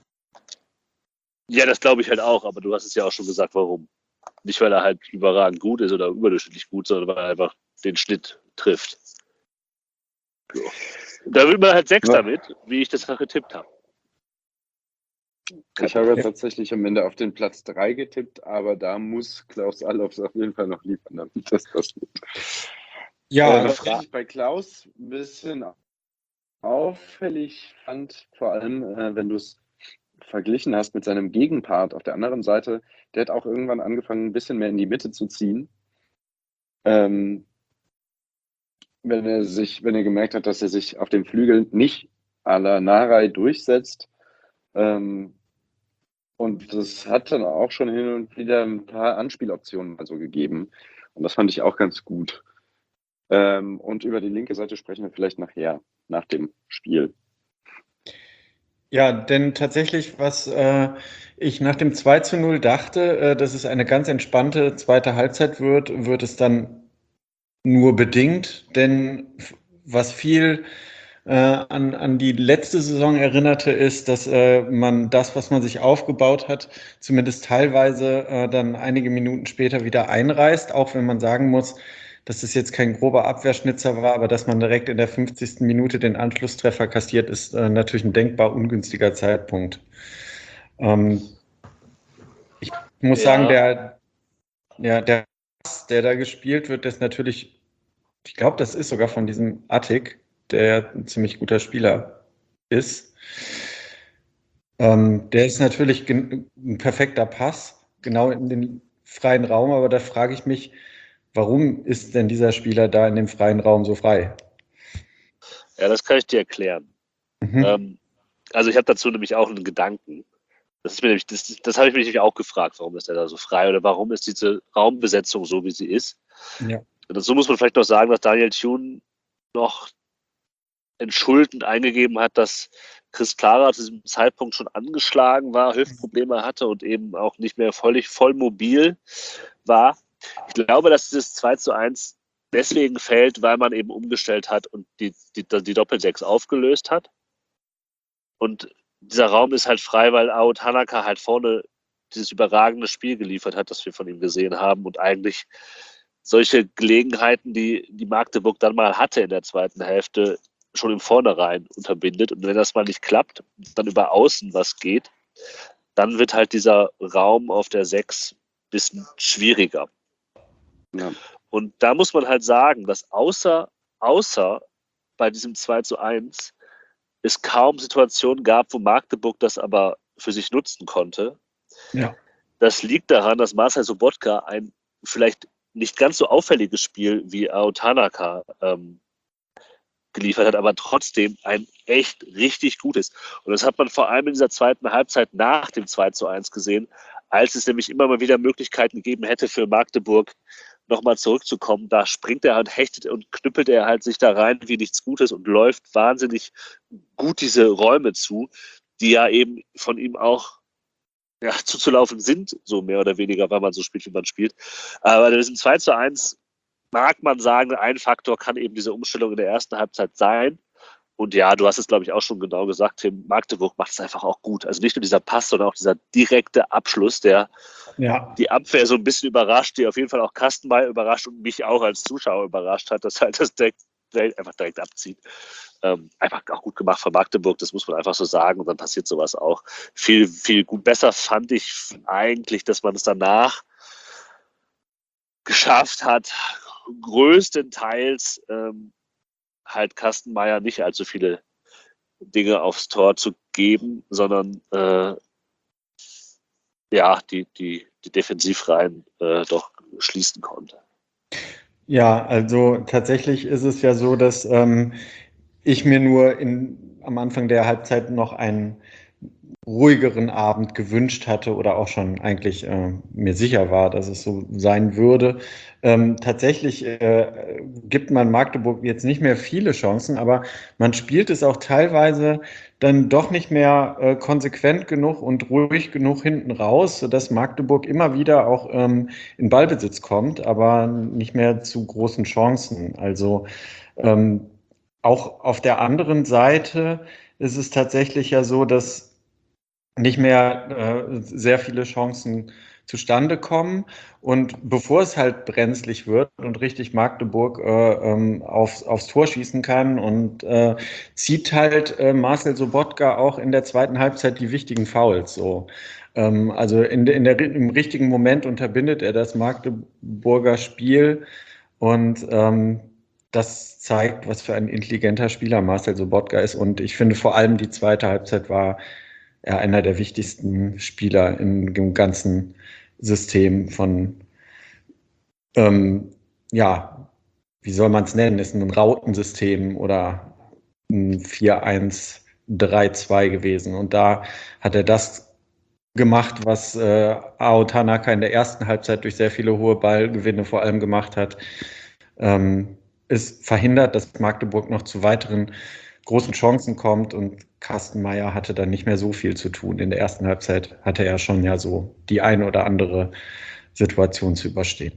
Ja, das glaube ich halt auch, aber du hast es ja auch schon gesagt, warum. Nicht, weil er halt überragend gut ist oder überdurchschnittlich gut, sondern weil er einfach den Schnitt trifft. So. Da wird man halt Sechster mit, wie ich das auch getippt habe. Ich habe ja tatsächlich am Ende auf den Platz 3 getippt, aber da muss Klaus Allofs auf jeden Fall noch liefern, damit das passiert. Ja, was ich bei Klaus ein bisschen auffällig fand, vor allem wenn du es verglichen hast mit seinem Gegenpart auf der anderen Seite, der hat auch irgendwann angefangen, ein bisschen mehr in die Mitte zu ziehen. Wenn er gemerkt hat, dass er sich auf dem Flügel nicht à la Narei durchsetzt. Und das hat dann auch schon hin und wieder ein paar Anspieloptionen also gegeben. Und das fand ich auch ganz gut. Und über die linke Seite sprechen wir vielleicht nachher, nach dem Spiel. Ja, denn tatsächlich, was ich nach dem 2:0 dachte, dass es eine ganz entspannte zweite Halbzeit wird es dann nur bedingt. Denn was viel an die letzte Saison erinnerte, ist, dass man das, was man sich aufgebaut hat, zumindest teilweise dann einige Minuten später wieder einreißt, auch wenn man sagen muss, dass es jetzt kein grober Abwehrschnitzer war, aber dass man direkt in der 50. Minute den Anschlusstreffer kassiert, ist natürlich ein denkbar ungünstiger Zeitpunkt. Ich muss sagen, der Pass, der da gespielt wird, ist natürlich, ich glaube, das ist sogar von diesem Attic, der ein ziemlich guter Spieler ist. Der ist natürlich ein perfekter Pass, genau in den freien Raum, aber da frage ich mich, warum ist denn dieser Spieler da in dem freien Raum so frei? Ja, das kann ich dir erklären. Also ich habe dazu nämlich auch einen Gedanken. Das habe ich mich nämlich auch gefragt, warum ist er da so frei oder warum ist diese Raumbesetzung so, wie sie ist. Ja. Dazu muss man vielleicht noch sagen, dass Daniel Thun noch entschuldend eingegeben hat, dass Chris Klara zu diesem Zeitpunkt schon angeschlagen war, Hüftprobleme hatte und eben auch nicht mehr voll mobil war. Ich glaube, dass dieses 2:1 deswegen fällt, weil man eben umgestellt hat und die Doppel-6 aufgelöst hat. Und dieser Raum ist halt frei, weil Ao Tanaka halt vorne dieses überragende Spiel geliefert hat, das wir von ihm gesehen haben und eigentlich solche Gelegenheiten, die Magdeburg dann mal hatte in der zweiten Hälfte, schon im Vornherein unterbindet. Und wenn das mal nicht klappt, dann über außen was geht, dann wird halt dieser Raum auf der 6 ein bisschen schwieriger. Ja. Und da muss man halt sagen, dass außer außer bei diesem 2:1 es kaum Situationen gab, wo Magdeburg das aber für sich nutzen konnte. Ja. Das liegt daran, dass Marcel Sobotka ein vielleicht nicht ganz so auffälliges Spiel wie Ao Tanaka geliefert hat, aber trotzdem ein echt richtig gutes. Und das hat man vor allem in dieser zweiten Halbzeit nach dem 2:1 gesehen, als es nämlich immer mal wieder Möglichkeiten gegeben hätte für Magdeburg nochmal zurückzukommen. Da springt er und hechtet und knüppelt er halt sich da rein wie nichts Gutes und läuft wahnsinnig gut diese Räume zu, die ja eben von ihm auch zuzulaufen sind, so mehr oder weniger, weil man so spielt, wie man spielt. Aber in diesem 2:1 mag man sagen, ein Faktor kann eben diese Umstellung in der ersten Halbzeit sein. Und ja, du hast es, glaube ich, auch schon genau gesagt, Tim, Magdeburg macht es einfach auch gut. Also nicht nur dieser Pass, sondern auch dieser direkte Abschluss, der die Abwehr so ein bisschen überrascht, die auf jeden Fall auch Kastenmeier überrascht und mich auch als Zuschauer überrascht hat, dass halt das einfach direkt abzieht. Einfach auch gut gemacht von Magdeburg, das muss man einfach so sagen. Und dann passiert sowas auch. Viel, viel gut. Besser fand ich eigentlich, dass man es danach geschafft hat, größtenteils halt Kastenmeier nicht allzu viele Dinge aufs Tor zu geben, sondern die Defensivreihen doch schließen konnte. Ja, also tatsächlich ist es ja so, dass ich mir nur am Anfang der Halbzeit noch einen ruhigeren Abend gewünscht hatte oder auch schon eigentlich mir sicher war, dass es so sein würde. Tatsächlich gibt man Magdeburg jetzt nicht mehr viele Chancen, aber man spielt es auch teilweise dann doch nicht mehr konsequent genug und ruhig genug hinten raus, sodass Magdeburg immer wieder auch in Ballbesitz kommt, aber nicht mehr zu großen Chancen. Also auch auf der anderen Seite ist es tatsächlich ja so, dass nicht mehr sehr viele Chancen zustande kommen. Und bevor es halt brenzlig wird und richtig Magdeburg aufs Tor schießen kann und zieht halt Marcel Sobotka auch in der zweiten Halbzeit die wichtigen Fouls. So. Also im richtigen Moment unterbindet er das Magdeburger Spiel und das zeigt, was für ein intelligenter Spieler Marcel Sobotka ist. Und ich finde vor allem die zweite Halbzeit war einer der wichtigsten Spieler im ganzen System von, wie soll man es nennen? Ist ein Rautensystem oder ein 4-1-3-2 gewesen. Und da hat er das gemacht, was Ao Tanaka in der ersten Halbzeit durch sehr viele hohe Ballgewinne vor allem gemacht hat. Es verhindert, dass Magdeburg noch zu weiteren großen Chancen kommt und Kastenmeier hatte dann nicht mehr so viel zu tun. In der ersten Halbzeit hatte er schon ja so die eine oder andere Situation zu überstehen.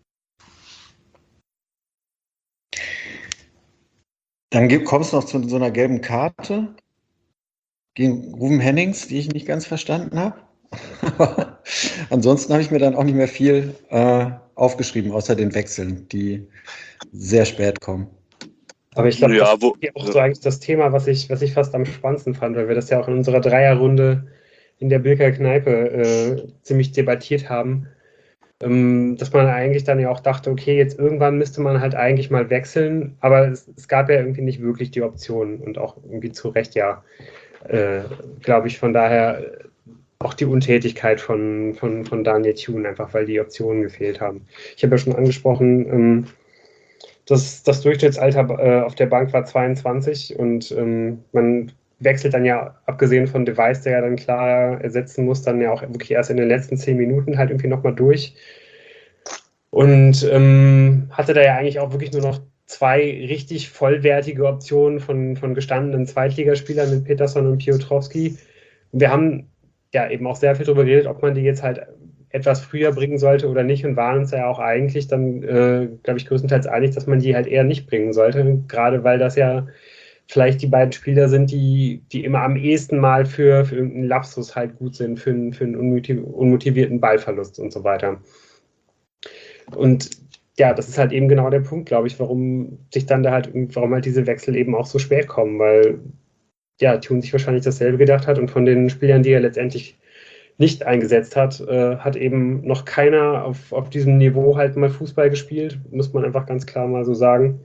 Dann kommt es noch zu so einer gelben Karte gegen Ruben Hennings, die ich nicht ganz verstanden habe. Ansonsten habe ich mir dann auch nicht mehr viel aufgeschrieben, außer den Wechseln, die sehr spät kommen. Aber ich glaube, das ist auch so eigentlich das Thema, was ich fast am spannendsten fand, weil wir das ja auch in unserer Dreierrunde in der Bilker Kneipe ziemlich debattiert haben, dass man eigentlich dann ja auch dachte, okay, jetzt irgendwann müsste man halt eigentlich mal wechseln, aber es gab ja irgendwie nicht wirklich die Option und auch irgendwie zu Recht glaube ich, von daher auch die Untätigkeit von Daniel Thune, einfach weil die Optionen gefehlt haben. Ich habe ja schon angesprochen, das Durchschnittsalter auf der Bank war 22 und man wechselt dann ja, abgesehen von Device, der ja dann klar ersetzen muss, dann ja auch wirklich erst in den letzten 10 Minuten halt irgendwie nochmal durch. Und hatte da ja eigentlich auch wirklich nur noch 2 richtig vollwertige Optionen von gestandenen Zweitligaspielern mit Peterson und Piotrowski. Und wir haben ja eben auch sehr viel darüber geredet, ob man die jetzt halt etwas früher bringen sollte oder nicht und waren uns ja auch eigentlich dann, glaube ich, größtenteils einig, dass man die halt eher nicht bringen sollte, gerade weil das ja vielleicht die beiden Spieler sind, die immer am ehesten mal für irgendeinen Lapsus halt gut sind, für einen unmotivierten Ballverlust und so weiter. Und ja, das ist halt eben genau der Punkt, glaube ich, warum halt diese Wechsel eben auch so spät kommen, weil ja, Thune sich wahrscheinlich dasselbe gedacht hat und von den Spielern, die er letztendlich nicht eingesetzt hat, hat eben noch keiner auf diesem Niveau halt mal Fußball gespielt, muss man einfach ganz klar mal so sagen.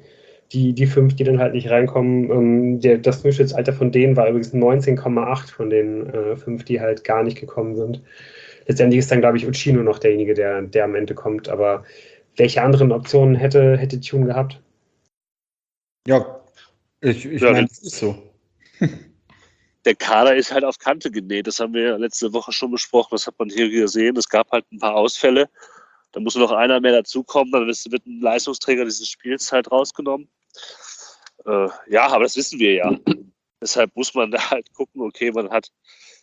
die 5, die dann halt nicht reinkommen, das Durchschnittsalter von denen war übrigens 19,8 von den 5, die halt gar nicht gekommen sind. Letztendlich ist dann, glaube ich, Uccino noch derjenige, der am Ende kommt. Aber welche anderen Optionen hätte Tune gehabt? Ja, ich meine, das ist so. Der Kader ist halt auf Kante genäht. Das haben wir letzte Woche schon besprochen. Das hat man hier gesehen. Es gab halt ein paar Ausfälle. Da muss noch einer mehr dazukommen. Dann wird ein Leistungsträger dieses Spiels halt rausgenommen. Ja, aber das wissen wir ja. Deshalb muss man da halt gucken, okay, man hat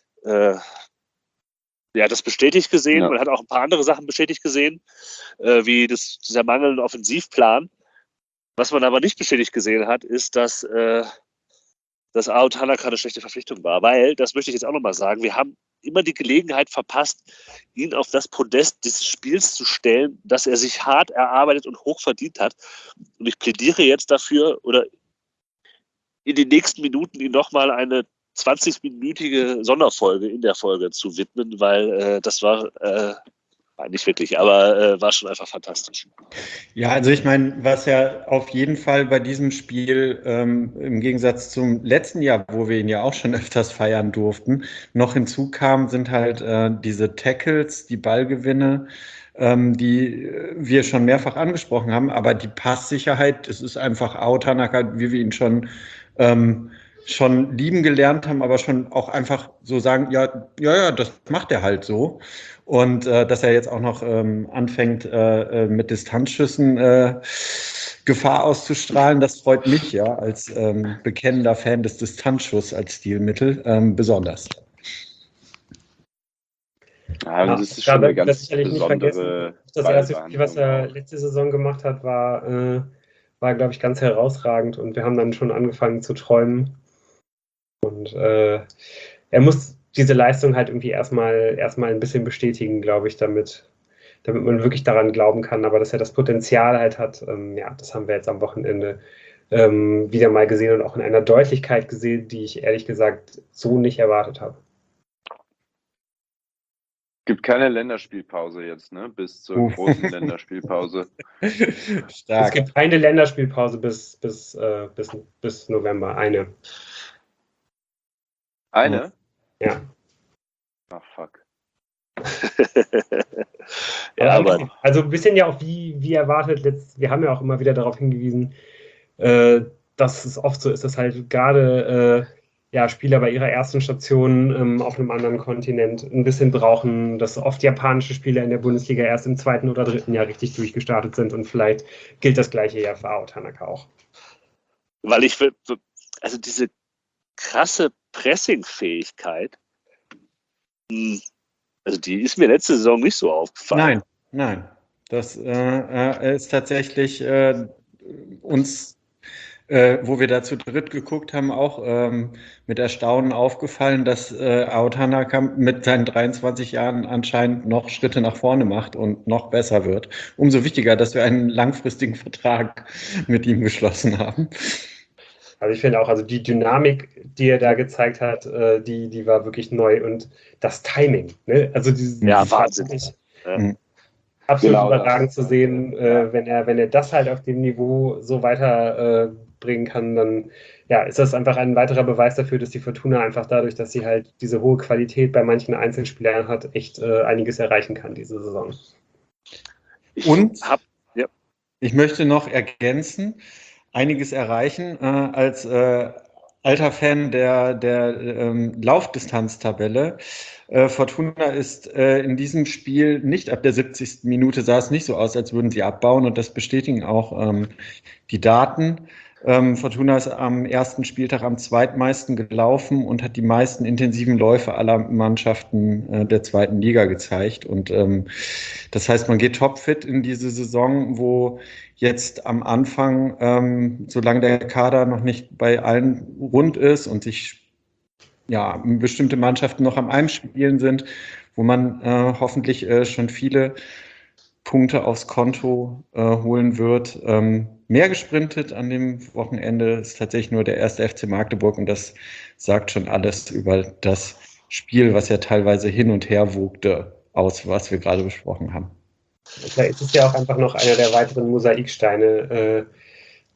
das bestätigt gesehen. Ja. Man hat auch ein paar andere Sachen bestätigt gesehen, wie dieser mangelnde Offensivplan. Was man aber nicht bestätigt gesehen hat, ist, dass Ao Tanaka eine schlechte Verpflichtung war. Weil, das möchte ich jetzt auch nochmal sagen, wir haben immer die Gelegenheit verpasst, ihn auf das Podest dieses Spiels zu stellen, dass er sich hart erarbeitet und hoch verdient hat. Und ich plädiere jetzt dafür, oder in den nächsten Minuten ihm nochmal eine 20-minütige Sonderfolge in der Folge zu widmen, weil das war nicht wirklich, aber war schon einfach fantastisch. Ja, also ich meine, was ja auf jeden Fall bei diesem Spiel im Gegensatz zum letzten Jahr, wo wir ihn ja auch schon öfters feiern durften, noch hinzukam, sind halt diese Tackles, die Ballgewinne, die wir schon mehrfach angesprochen haben, aber die Passsicherheit, es ist einfach Ao Tanaka, wie wir ihn schon lieben gelernt haben, aber schon auch einfach so sagen, ja, das macht er halt so. Und dass er jetzt auch noch anfängt, mit Distanzschüssen Gefahr auszustrahlen, das freut mich ja als bekennender Fan des Distanzschusses als Stilmittel besonders. Ja, das ist schon eine ganz besondere Das erste Spiel, was er letzte Saison gemacht hat, war glaube ich, ganz herausragend. Und wir haben dann schon angefangen zu träumen. Und er muss diese Leistung halt irgendwie erstmal ein bisschen bestätigen, glaube ich, damit man wirklich daran glauben kann. Aber dass er das Potenzial halt hat, das haben wir jetzt am Wochenende wieder mal gesehen und auch in einer Deutlichkeit gesehen, die ich ehrlich gesagt so nicht erwartet habe. Gibt keine Länderspielpause jetzt, ne? Bis zur großen Länderspielpause. Stark. Es gibt eine Länderspielpause bis November. Eine. Eine? Ja. Ach, fuck. Ja, aber also ein bisschen ja auch wie erwartet, wir haben ja auch immer wieder darauf hingewiesen, dass es oft so ist, dass halt gerade Spieler bei ihrer ersten Station auf einem anderen Kontinent ein bisschen brauchen, dass oft japanische Spieler in der Bundesliga erst im 2. oder 3. Jahr richtig durchgestartet sind und vielleicht gilt das gleiche ja für Ao Tanaka auch. Weil also diese krasse Pressing-Fähigkeit, also die ist mir letzte Saison nicht so aufgefallen. Nein. Das ist tatsächlich uns, wo wir da zu dritt geguckt haben, auch mit Erstaunen aufgefallen, dass Ao Tanaka mit seinen 23 Jahren anscheinend noch Schritte nach vorne macht und noch besser wird. Umso wichtiger, dass wir einen langfristigen Vertrag mit ihm geschlossen haben. Also ich finde auch, also die Dynamik, die er da gezeigt hat, die war wirklich neu und das Timing, ne? Also Wahnsinn. Absolut überragend zu sehen, wenn er das halt auf dem Niveau so weiterbringen kann, dann ist das einfach ein weiterer Beweis dafür, dass die Fortuna einfach dadurch, dass sie halt diese hohe Qualität bei manchen Einzelspielern hat, echt einiges erreichen kann diese Saison. Ich möchte noch ergänzen, einiges erreichen als alter Fan der Laufdistanztabelle. Fortuna ist in diesem Spiel nicht ab der 70. Minute, sah es nicht so aus, als würden sie abbauen und das bestätigen auch die Daten. Fortuna ist am ersten Spieltag am zweitmeisten gelaufen und hat die meisten intensiven Läufe aller Mannschaften der 2. Liga gezeigt. Und das heißt, man geht topfit in diese Saison, wo jetzt am Anfang, solange der Kader noch nicht bei allen rund ist und sich bestimmte Mannschaften noch am Einspielen sind, wo man hoffentlich schon viele Punkte aufs Konto holen wird. Mehr gesprintet an dem Wochenende ist tatsächlich nur der 1. FC Magdeburg und das sagt schon alles über das Spiel, was ja teilweise hin und her wogte, aus, was wir gerade besprochen haben. Vielleicht ist es ja auch einfach noch einer der weiteren Mosaiksteine,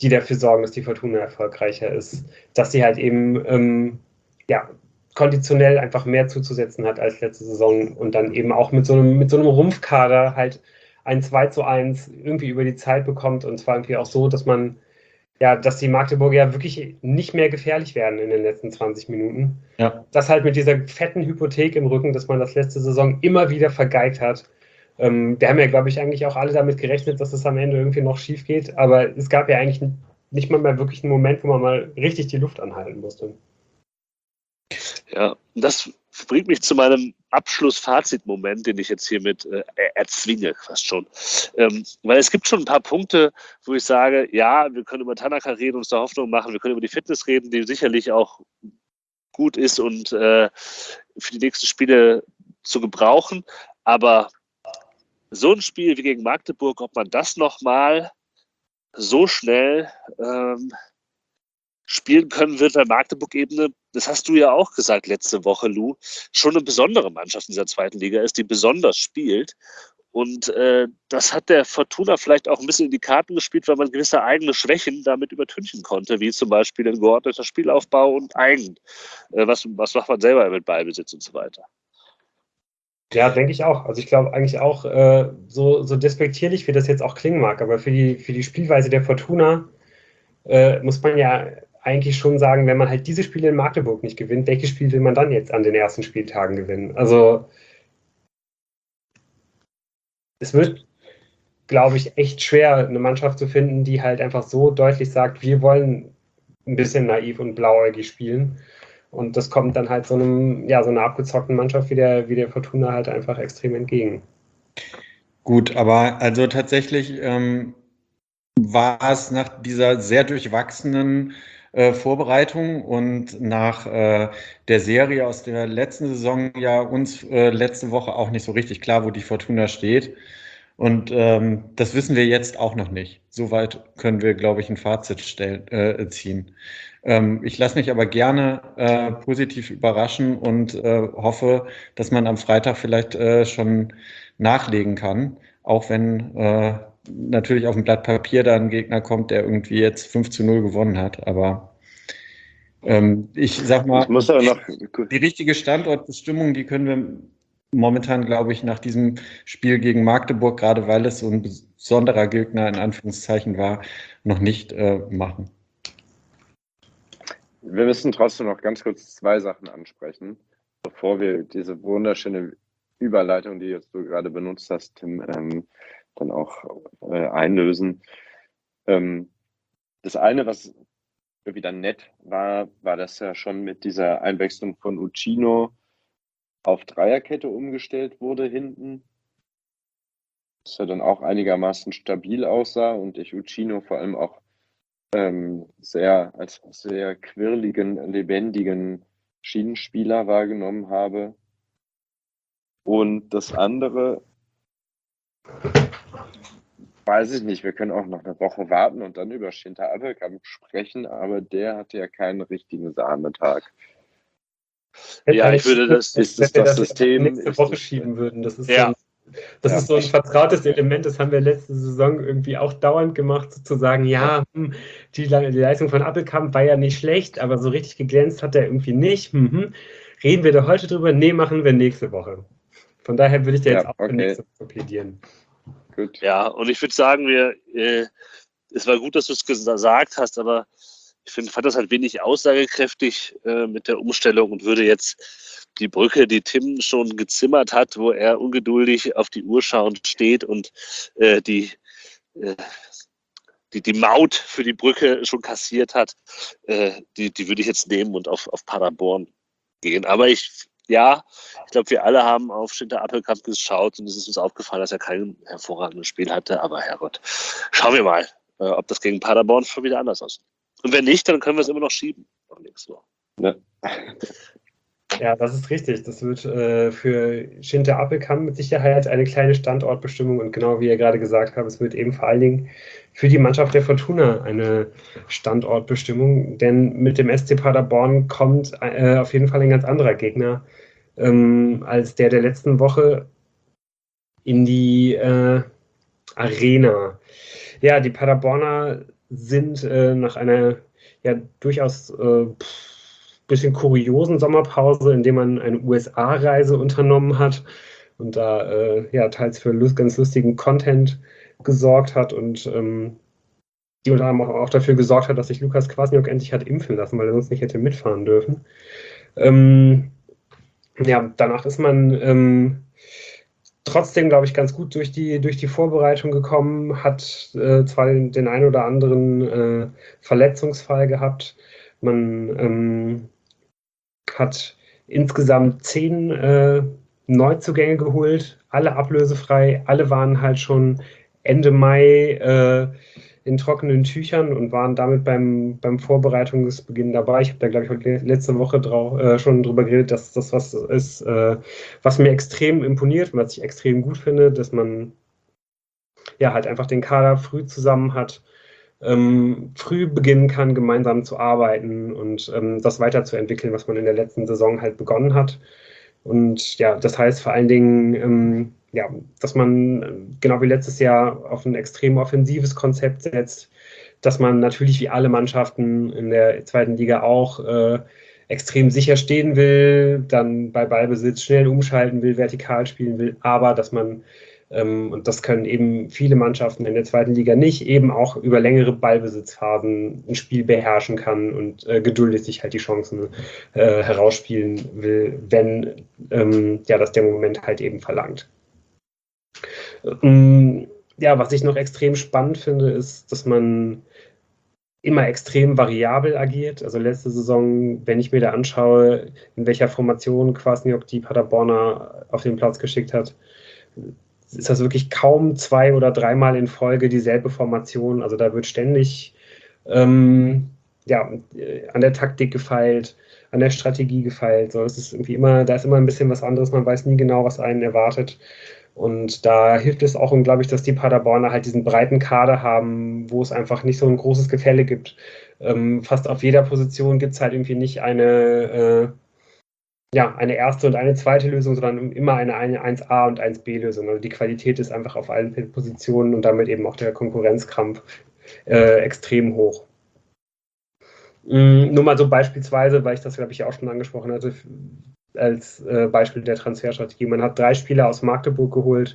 die dafür sorgen, dass die Fortuna erfolgreicher ist. Dass sie halt eben konditionell einfach mehr zuzusetzen hat als letzte Saison und dann eben auch mit so einem Rumpfkader halt ein 2:1 irgendwie über die Zeit bekommt, und zwar irgendwie auch so, dass die Magdeburger ja wirklich nicht mehr gefährlich werden in den letzten 20 Minuten. Ja. Das halt mit dieser fetten Hypothek im Rücken, dass man das letzte Saison immer wieder vergeigt hat. Wir haben ja, glaube ich, eigentlich auch alle damit gerechnet, dass es am Ende irgendwie noch schief geht, aber es gab ja eigentlich nicht mal mehr wirklich einen Moment, wo man mal richtig die Luft anhalten musste. Ja, das bringt mich zu meinem Abschluss-Fazit-Moment, den ich jetzt hiermit erzwinge, fast schon. Weil es gibt schon ein paar Punkte, wo ich sage, ja, wir können über Tanaka reden und uns da Hoffnung machen, wir können über die Fitness reden, die sicherlich auch gut ist und für die nächsten Spiele zu gebrauchen. Aber so ein Spiel wie gegen Magdeburg, ob man das nochmal so schnell spielen können wird bei Magdeburg-Ebene, das hast du ja auch gesagt letzte Woche, Lou, schon eine besondere Mannschaft in dieser zweiten Liga ist, die besonders spielt. Und das hat der Fortuna vielleicht auch ein bisschen in die Karten gespielt, weil man gewisse eigene Schwächen damit übertünchen konnte, wie zum Beispiel ein geordneter Spielaufbau und Eigen. Was macht man selber mit Ballbesitz und so weiter? Ja, denke ich auch. Also ich glaube eigentlich auch, so despektierlich wie das jetzt auch klingen mag, aber für die Spielweise der Fortuna muss man ja eigentlich schon sagen, wenn man halt diese Spiele in Magdeburg nicht gewinnt, welches Spiel will man dann jetzt an den ersten Spieltagen gewinnen? Also es wird, glaube ich, echt schwer, eine Mannschaft zu finden, die halt einfach so deutlich sagt, wir wollen ein bisschen naiv und blauäugig spielen. Und das kommt dann halt so einer abgezockten Mannschaft wie der Fortuna halt einfach extrem entgegen. Gut, aber also tatsächlich war es nach dieser sehr durchwachsenen Vorbereitung und nach der Serie aus der letzten Saison ja uns letzte Woche auch nicht so richtig klar, wo die Fortuna steht. Und das wissen wir jetzt auch noch nicht. Soweit können wir, glaube ich, ein Fazit ziehen. Ich lasse mich aber gerne positiv überraschen und hoffe, dass man am Freitag vielleicht schon nachlegen kann, auch wenn natürlich auf dem Blatt Papier da ein Gegner kommt, der irgendwie jetzt 5:0 gewonnen hat. Aber ich sag mal, die richtige Standortbestimmung, die können wir momentan, glaube ich, nach diesem Spiel gegen Magdeburg, gerade weil es so ein besonderer Gegner in Anführungszeichen war, noch nicht machen. Wir müssen trotzdem noch ganz kurz 2 Sachen ansprechen, bevor wir diese wunderschöne Überleitung, die jetzt du gerade benutzt hast, Tim, dann auch einlösen. Das eine, was wieder nett war das ja schon mit dieser Einwechslung von Uccino auf Dreierkette umgestellt wurde hinten. Das ja dann auch einigermaßen stabil aussah und ich Uccino vor allem auch als sehr quirligen, lebendigen Schienenspieler wahrgenommen habe. Und das andere, weiß ich nicht, wir können auch noch eine Woche warten und dann über Schinter Appelkamp sprechen, aber der hatte ja keinen richtigen Sahnetag. Ja, ich würde das System nächste Woche schieben würden. Das ist ja. Das ist so ein vertrautes Element, das haben wir letzte Saison irgendwie auch dauernd gemacht, sozusagen, die Leistung von Appelkamp war ja nicht schlecht, aber so richtig geglänzt hat er irgendwie nicht. Reden wir da heute drüber? Nee, machen wir nächste Woche. Von daher würde ich dir jetzt auch für nächste Woche plädieren. Gut. Ja, und ich würde sagen, es war gut, dass du es gesagt hast, aber ich fand das halt wenig aussagekräftig mit der Umstellung und würde jetzt die Brücke, die Tim schon gezimmert hat, wo er ungeduldig auf die Uhr schauend steht und die Maut für die Brücke schon kassiert hat, die würde ich jetzt nehmen und auf Paderborn gehen. Aber ich glaube, wir alle haben auf Schinter Appelkamp geschaut und es ist uns aufgefallen, dass er kein hervorragendes Spiel hatte. Aber Herrgott, schauen wir mal, ob das gegen Paderborn schon wieder anders aussieht. Und wenn nicht, dann können wir es immer noch schieben. Ja, das ist richtig. Das wird für Schinter Appelkamp mit Sicherheit eine kleine Standortbestimmung und genau wie ihr gerade gesagt habt, es wird eben vor allen Dingen für die Mannschaft der Fortuna eine Standortbestimmung, denn mit dem SC Paderborn kommt auf jeden Fall ein ganz anderer Gegner als der letzten Woche in die Arena. Ja, die Paderborner sind nach einer ja durchaus bisschen kuriosen Sommerpause, in der man eine USA-Reise unternommen hat und da ja teils für ganz lustigen Content gesorgt hat und die unter anderem auch dafür gesorgt hat, dass sich Lukas Kwasniok endlich hat impfen lassen, weil er sonst nicht hätte mitfahren dürfen. Ja, danach ist man trotzdem, glaube ich, ganz gut durch die Vorbereitung gekommen, hat zwar den einen oder anderen Verletzungsfall gehabt. Man hat insgesamt 10 Neuzugänge geholt, alle ablösefrei, alle waren halt schon Ende Mai in trockenen Tüchern und waren damit beim Vorbereitungsbeginn dabei. Ich habe da, glaube ich, letzte Woche schon drüber geredet, dass das was ist, was mir extrem imponiert und was ich extrem gut finde, dass man ja halt einfach den Kader früh zusammen hat, früh beginnen kann, gemeinsam zu arbeiten und das weiterzuentwickeln, was man in der letzten Saison halt begonnen hat. Und ja, das heißt vor allen Dingen, ja, dass man genau wie letztes Jahr auf ein extrem offensives Konzept setzt, dass man natürlich wie alle Mannschaften in der zweiten Liga auch extrem sicher stehen will, dann bei Ballbesitz schnell umschalten will, vertikal spielen will, aber dass man und das können eben viele Mannschaften in der zweiten Liga nicht, eben auch über längere Ballbesitzphasen ein Spiel beherrschen kann und geduldig sich halt die Chancen herausspielen will, wenn ja, das der Moment halt eben verlangt. Ja, was ich noch extrem spannend finde, ist, dass man immer extrem variabel agiert. Also letzte Saison, wenn ich mir da anschaue, in welcher Formation Kwasniok die Paderborner auf den Platz geschickt hat, ist das wirklich kaum 2- oder 3-mal in Folge dieselbe Formation. Also da wird ständig ja, an der Taktik gefeilt, an der Strategie gefeilt. So, es ist irgendwie immer, da ist immer ein bisschen was anderes, man weiß nie genau, was einen erwartet. Und da hilft es auch unglaublich, dass die Paderborner halt diesen breiten Kader haben, wo es einfach nicht so ein großes Gefälle gibt. Fast auf jeder Position gibt es halt irgendwie nicht eine erste und eine zweite Lösung, sondern immer eine 1A und 1B-Lösung. Also die Qualität ist einfach auf allen Positionen und damit eben auch der Konkurrenzkampf extrem hoch. Nur mal so beispielsweise, weil ich das, glaube ich, auch schon angesprochen hatte, als Beispiel der Transferstrategie. Man hat 3 Spieler aus Magdeburg geholt,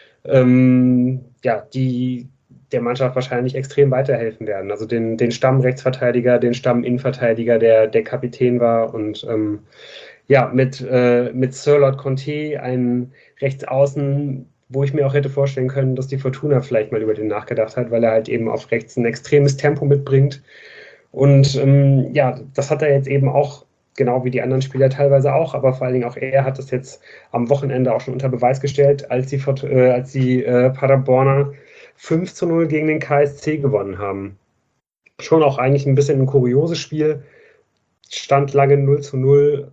die der Mannschaft wahrscheinlich extrem weiterhelfen werden. Also den Stammrechtsverteidiger, den Stamminnenverteidiger, der Kapitän war und mit Sirlot Conte einen Rechtsaußen, wo ich mir auch hätte vorstellen können, dass die Fortuna vielleicht mal über den nachgedacht hat, weil er halt eben auf rechts ein extremes Tempo mitbringt. Und das hat er jetzt eben auch, genau wie die anderen Spieler teilweise auch, aber vor allen Dingen auch er hat das jetzt am Wochenende auch schon unter Beweis gestellt, als die Paderborner 5:0 gegen den KSC gewonnen haben. Schon auch eigentlich ein bisschen ein kurioses Spiel, stand lange 0:0.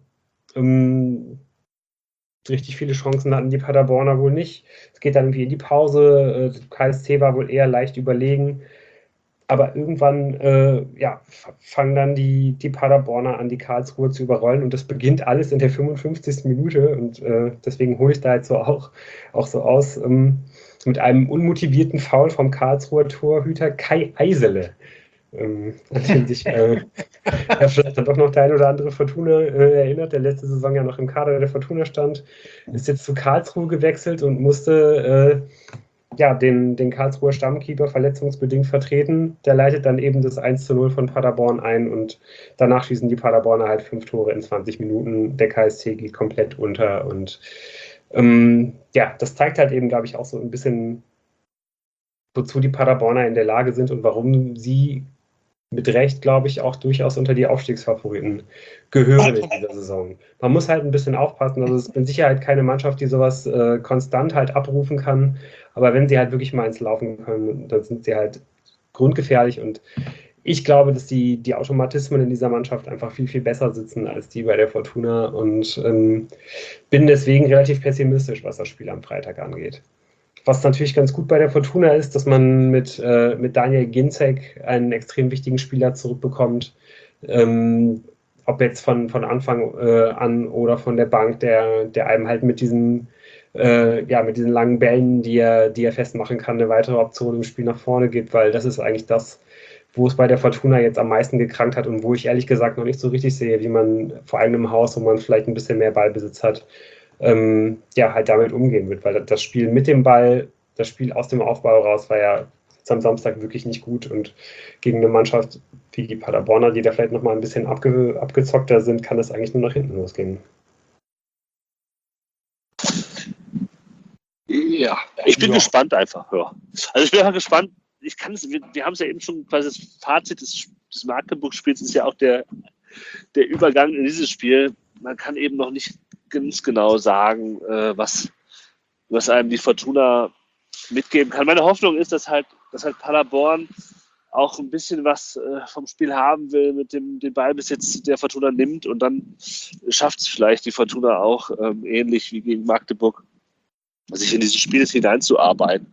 Richtig viele Chancen hatten die Paderborner wohl nicht. Es geht dann irgendwie in die Pause. KSC war wohl eher leicht überlegen. Aber irgendwann fangen dann die Paderborner an, die Karlsruhe zu überrollen. Und das beginnt alles in der 55. Minute. Und deswegen hole ich da jetzt so auch so aus mit einem unmotivierten Foul vom Karlsruher Torhüter Kai Eisele. An den sich vielleicht dann doch noch der ein oder andere Fortuna erinnert, der letzte Saison ja noch im Kader der Fortuna stand, ist jetzt zu Karlsruhe gewechselt und musste den Karlsruher Stammkeeper verletzungsbedingt vertreten. Der leitet dann eben das 1:0 von Paderborn ein und danach schießen die Paderborner halt 5 Tore in 20 Minuten. Der KSC geht komplett unter und das zeigt halt eben, glaube ich, auch so ein bisschen, wozu die Paderborner in der Lage sind und warum sie mit Recht, glaube ich, auch durchaus unter die Aufstiegsfavoriten gehören in dieser Saison. Man muss halt ein bisschen aufpassen. Also es ist mit Sicherheit keine Mannschaft, die sowas konstant halt abrufen kann. Aber wenn sie halt wirklich mal ins Laufen können, dann sind sie halt grundgefährlich. Und ich glaube, dass die Automatismen in dieser Mannschaft einfach viel, viel besser sitzen als die bei der Fortuna. Und bin deswegen relativ pessimistisch, was das Spiel am Freitag angeht. Was natürlich ganz gut bei der Fortuna ist, dass man mit Daniel Ginczek einen extrem wichtigen Spieler zurückbekommt. Ob jetzt von Anfang an oder von der Bank, der einem halt mit diesen langen Bällen, die er festmachen kann, eine weitere Option im Spiel nach vorne gibt, weil das ist eigentlich das, wo es bei der Fortuna jetzt am meisten gekrankt hat und wo ich ehrlich gesagt noch nicht so richtig sehe, wie man vor allem im Haus, wo man vielleicht ein bisschen mehr Ballbesitz hat, halt damit umgehen wird, weil das Spiel mit dem Ball, das Spiel aus dem Aufbau raus war ja am Samstag wirklich nicht gut und gegen eine Mannschaft wie die Paderborner, die da vielleicht nochmal ein bisschen abgezockter sind, kann das eigentlich nur nach hinten losgehen. Ja, ich bin gespannt einfach. Ja. Also ich bin einfach gespannt. Wir haben es ja eben schon, quasi das Fazit des Magdeburg-Spiels ist ja auch der Übergang in dieses Spiel. Man kann eben noch nicht ganz genau sagen, was einem die Fortuna mitgeben kann. Meine Hoffnung ist, dass halt Paderborn auch ein bisschen was vom Spiel haben will, mit dem den Ballbesitz der Fortuna nimmt und dann schafft es vielleicht die Fortuna auch ähnlich wie gegen Magdeburg, sich in dieses Spiel hineinzuarbeiten.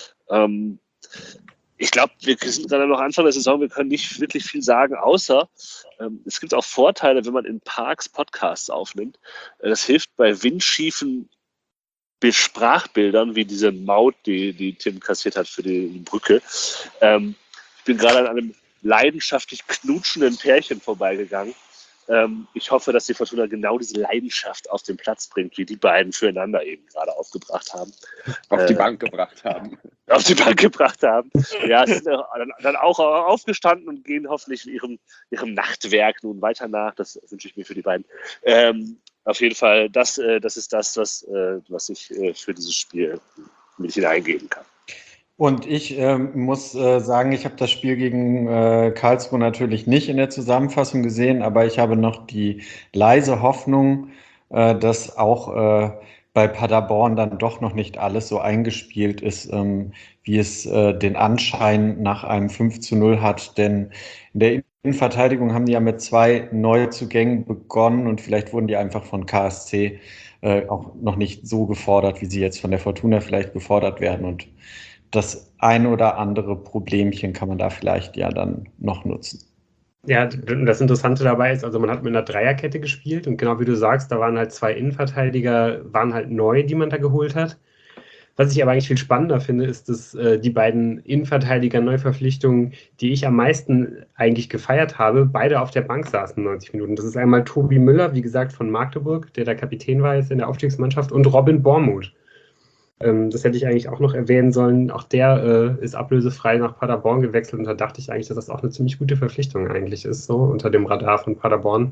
Ich glaube, wir sind gerade noch Anfang der Saison, wir können nicht wirklich viel sagen, außer es gibt auch Vorteile, wenn man in Parks Podcasts aufnimmt. Das hilft bei windschiefen Sprachbildern, wie diese Maut, die Tim kassiert hat für die Brücke. Ich bin gerade an einem leidenschaftlich knutschenden Pärchen vorbeigegangen. Ich hoffe, dass die Fortuna genau diese Leidenschaft auf den Platz bringt, wie die beiden füreinander eben gerade aufgebracht haben. Auf die Bank gebracht haben. Auf die Bank gebracht haben. Ja, sind dann auch aufgestanden und gehen hoffentlich ihrem Nachtwerk nun weiter nach. Das wünsche ich mir für die beiden. Auf jeden Fall, das ist das, was ich für dieses Spiel mit hineingeben kann. Und ich muss sagen, ich habe das Spiel gegen Karlsruhe natürlich nicht in der Zusammenfassung gesehen, aber ich habe noch die leise Hoffnung, dass auch bei Paderborn dann doch noch nicht alles so eingespielt ist, wie es den Anschein nach einem 5:0 hat. Denn in der Innenverteidigung haben die ja mit 2 Neuzugängen begonnen und vielleicht wurden die einfach von KSC auch noch nicht so gefordert, wie sie jetzt von der Fortuna vielleicht gefordert werden. Und das ein oder andere Problemchen kann man da vielleicht ja dann noch nutzen. Ja, das Interessante dabei ist, also man hat mit einer Dreierkette gespielt und genau wie du sagst, da waren halt 2 Innenverteidiger, waren halt neu, die man da geholt hat. Was ich aber eigentlich viel spannender finde, ist, dass die beiden Innenverteidiger-Neuverpflichtungen, die ich am meisten eigentlich gefeiert habe, beide auf der Bank saßen 90 Minuten. Das ist einmal Tobi Müller, wie gesagt, von Magdeburg, der Kapitän war jetzt in der Aufstiegsmannschaft, und Robin Bormuth. Das hätte ich eigentlich auch noch erwähnen sollen. Auch der ist ablösefrei nach Paderborn gewechselt und da dachte ich eigentlich, dass das auch eine ziemlich gute Verpflichtung eigentlich ist, so unter dem Radar von Paderborn.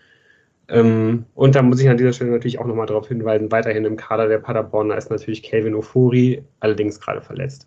Und da muss ich an dieser Stelle natürlich auch nochmal darauf hinweisen, weiterhin im Kader der Paderborner ist natürlich Kelvin Ofori, allerdings gerade verletzt.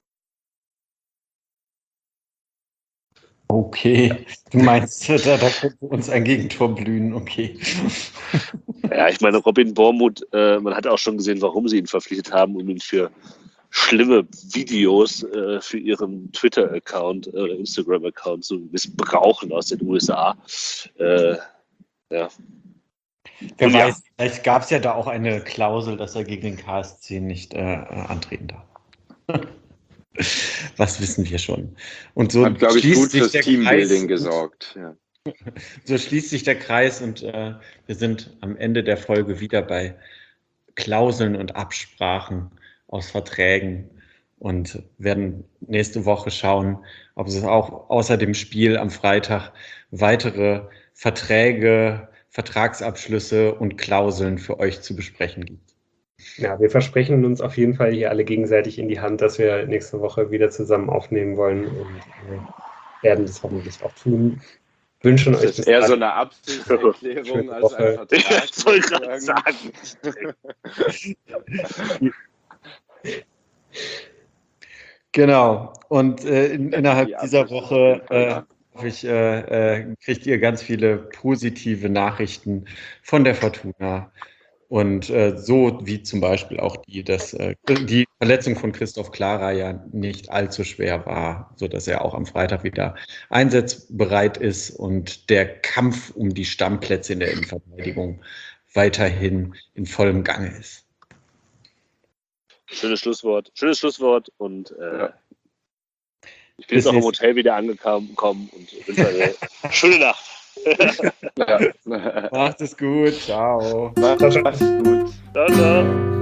Okay, du meinst, da könnte uns ein Gegentor blühen, okay. Ja, ich meine, Robin Bormuth, man hat auch schon gesehen, warum sie ihn verpflichtet haben, um ihn für schlimme Videos für ihren Twitter-Account oder Instagram-Account zu missbrauchen aus den USA. Ja. Wer weiß, vielleicht gab es ja da auch eine Klausel, dass er gegen den KSC nicht antreten darf. Was wissen wir schon? Und so hat, glaube ich, gut fürs Teambuilding Kreis gesorgt. Ja. So schließt sich der Kreis und wir sind am Ende der Folge wieder bei Klauseln und Absprachen aus Verträgen und werden nächste Woche schauen, ob es auch außer dem Spiel am Freitag weitere Verträge, Vertragsabschlüsse und Klauseln für euch zu besprechen gibt. Ja, wir versprechen uns auf jeden Fall hier alle gegenseitig in die Hand, dass wir nächste Woche wieder zusammen aufnehmen wollen und werden das hoffentlich auch tun. Wünschen das euch ist eher so eine Absichtserklärung als ein Vertrag. Ich wollte gerade sagen. Genau. Und innerhalb dieser Woche hoffe ich, kriegt ihr ganz viele positive Nachrichten von der Fortuna. Und so wie zum Beispiel auch die Verletzung von Christoph Klara ja nicht allzu schwer war, sodass er auch am Freitag wieder einsatzbereit ist und der Kampf um die Stammplätze in der Innenverteidigung weiterhin in vollem Gange ist. Schönes Schlusswort und ich bin jetzt auch im Hotel wieder angekommen und wünsche eine schöne Nacht. Macht es gut. Ciao. Macht es gut. Ciao, ciao.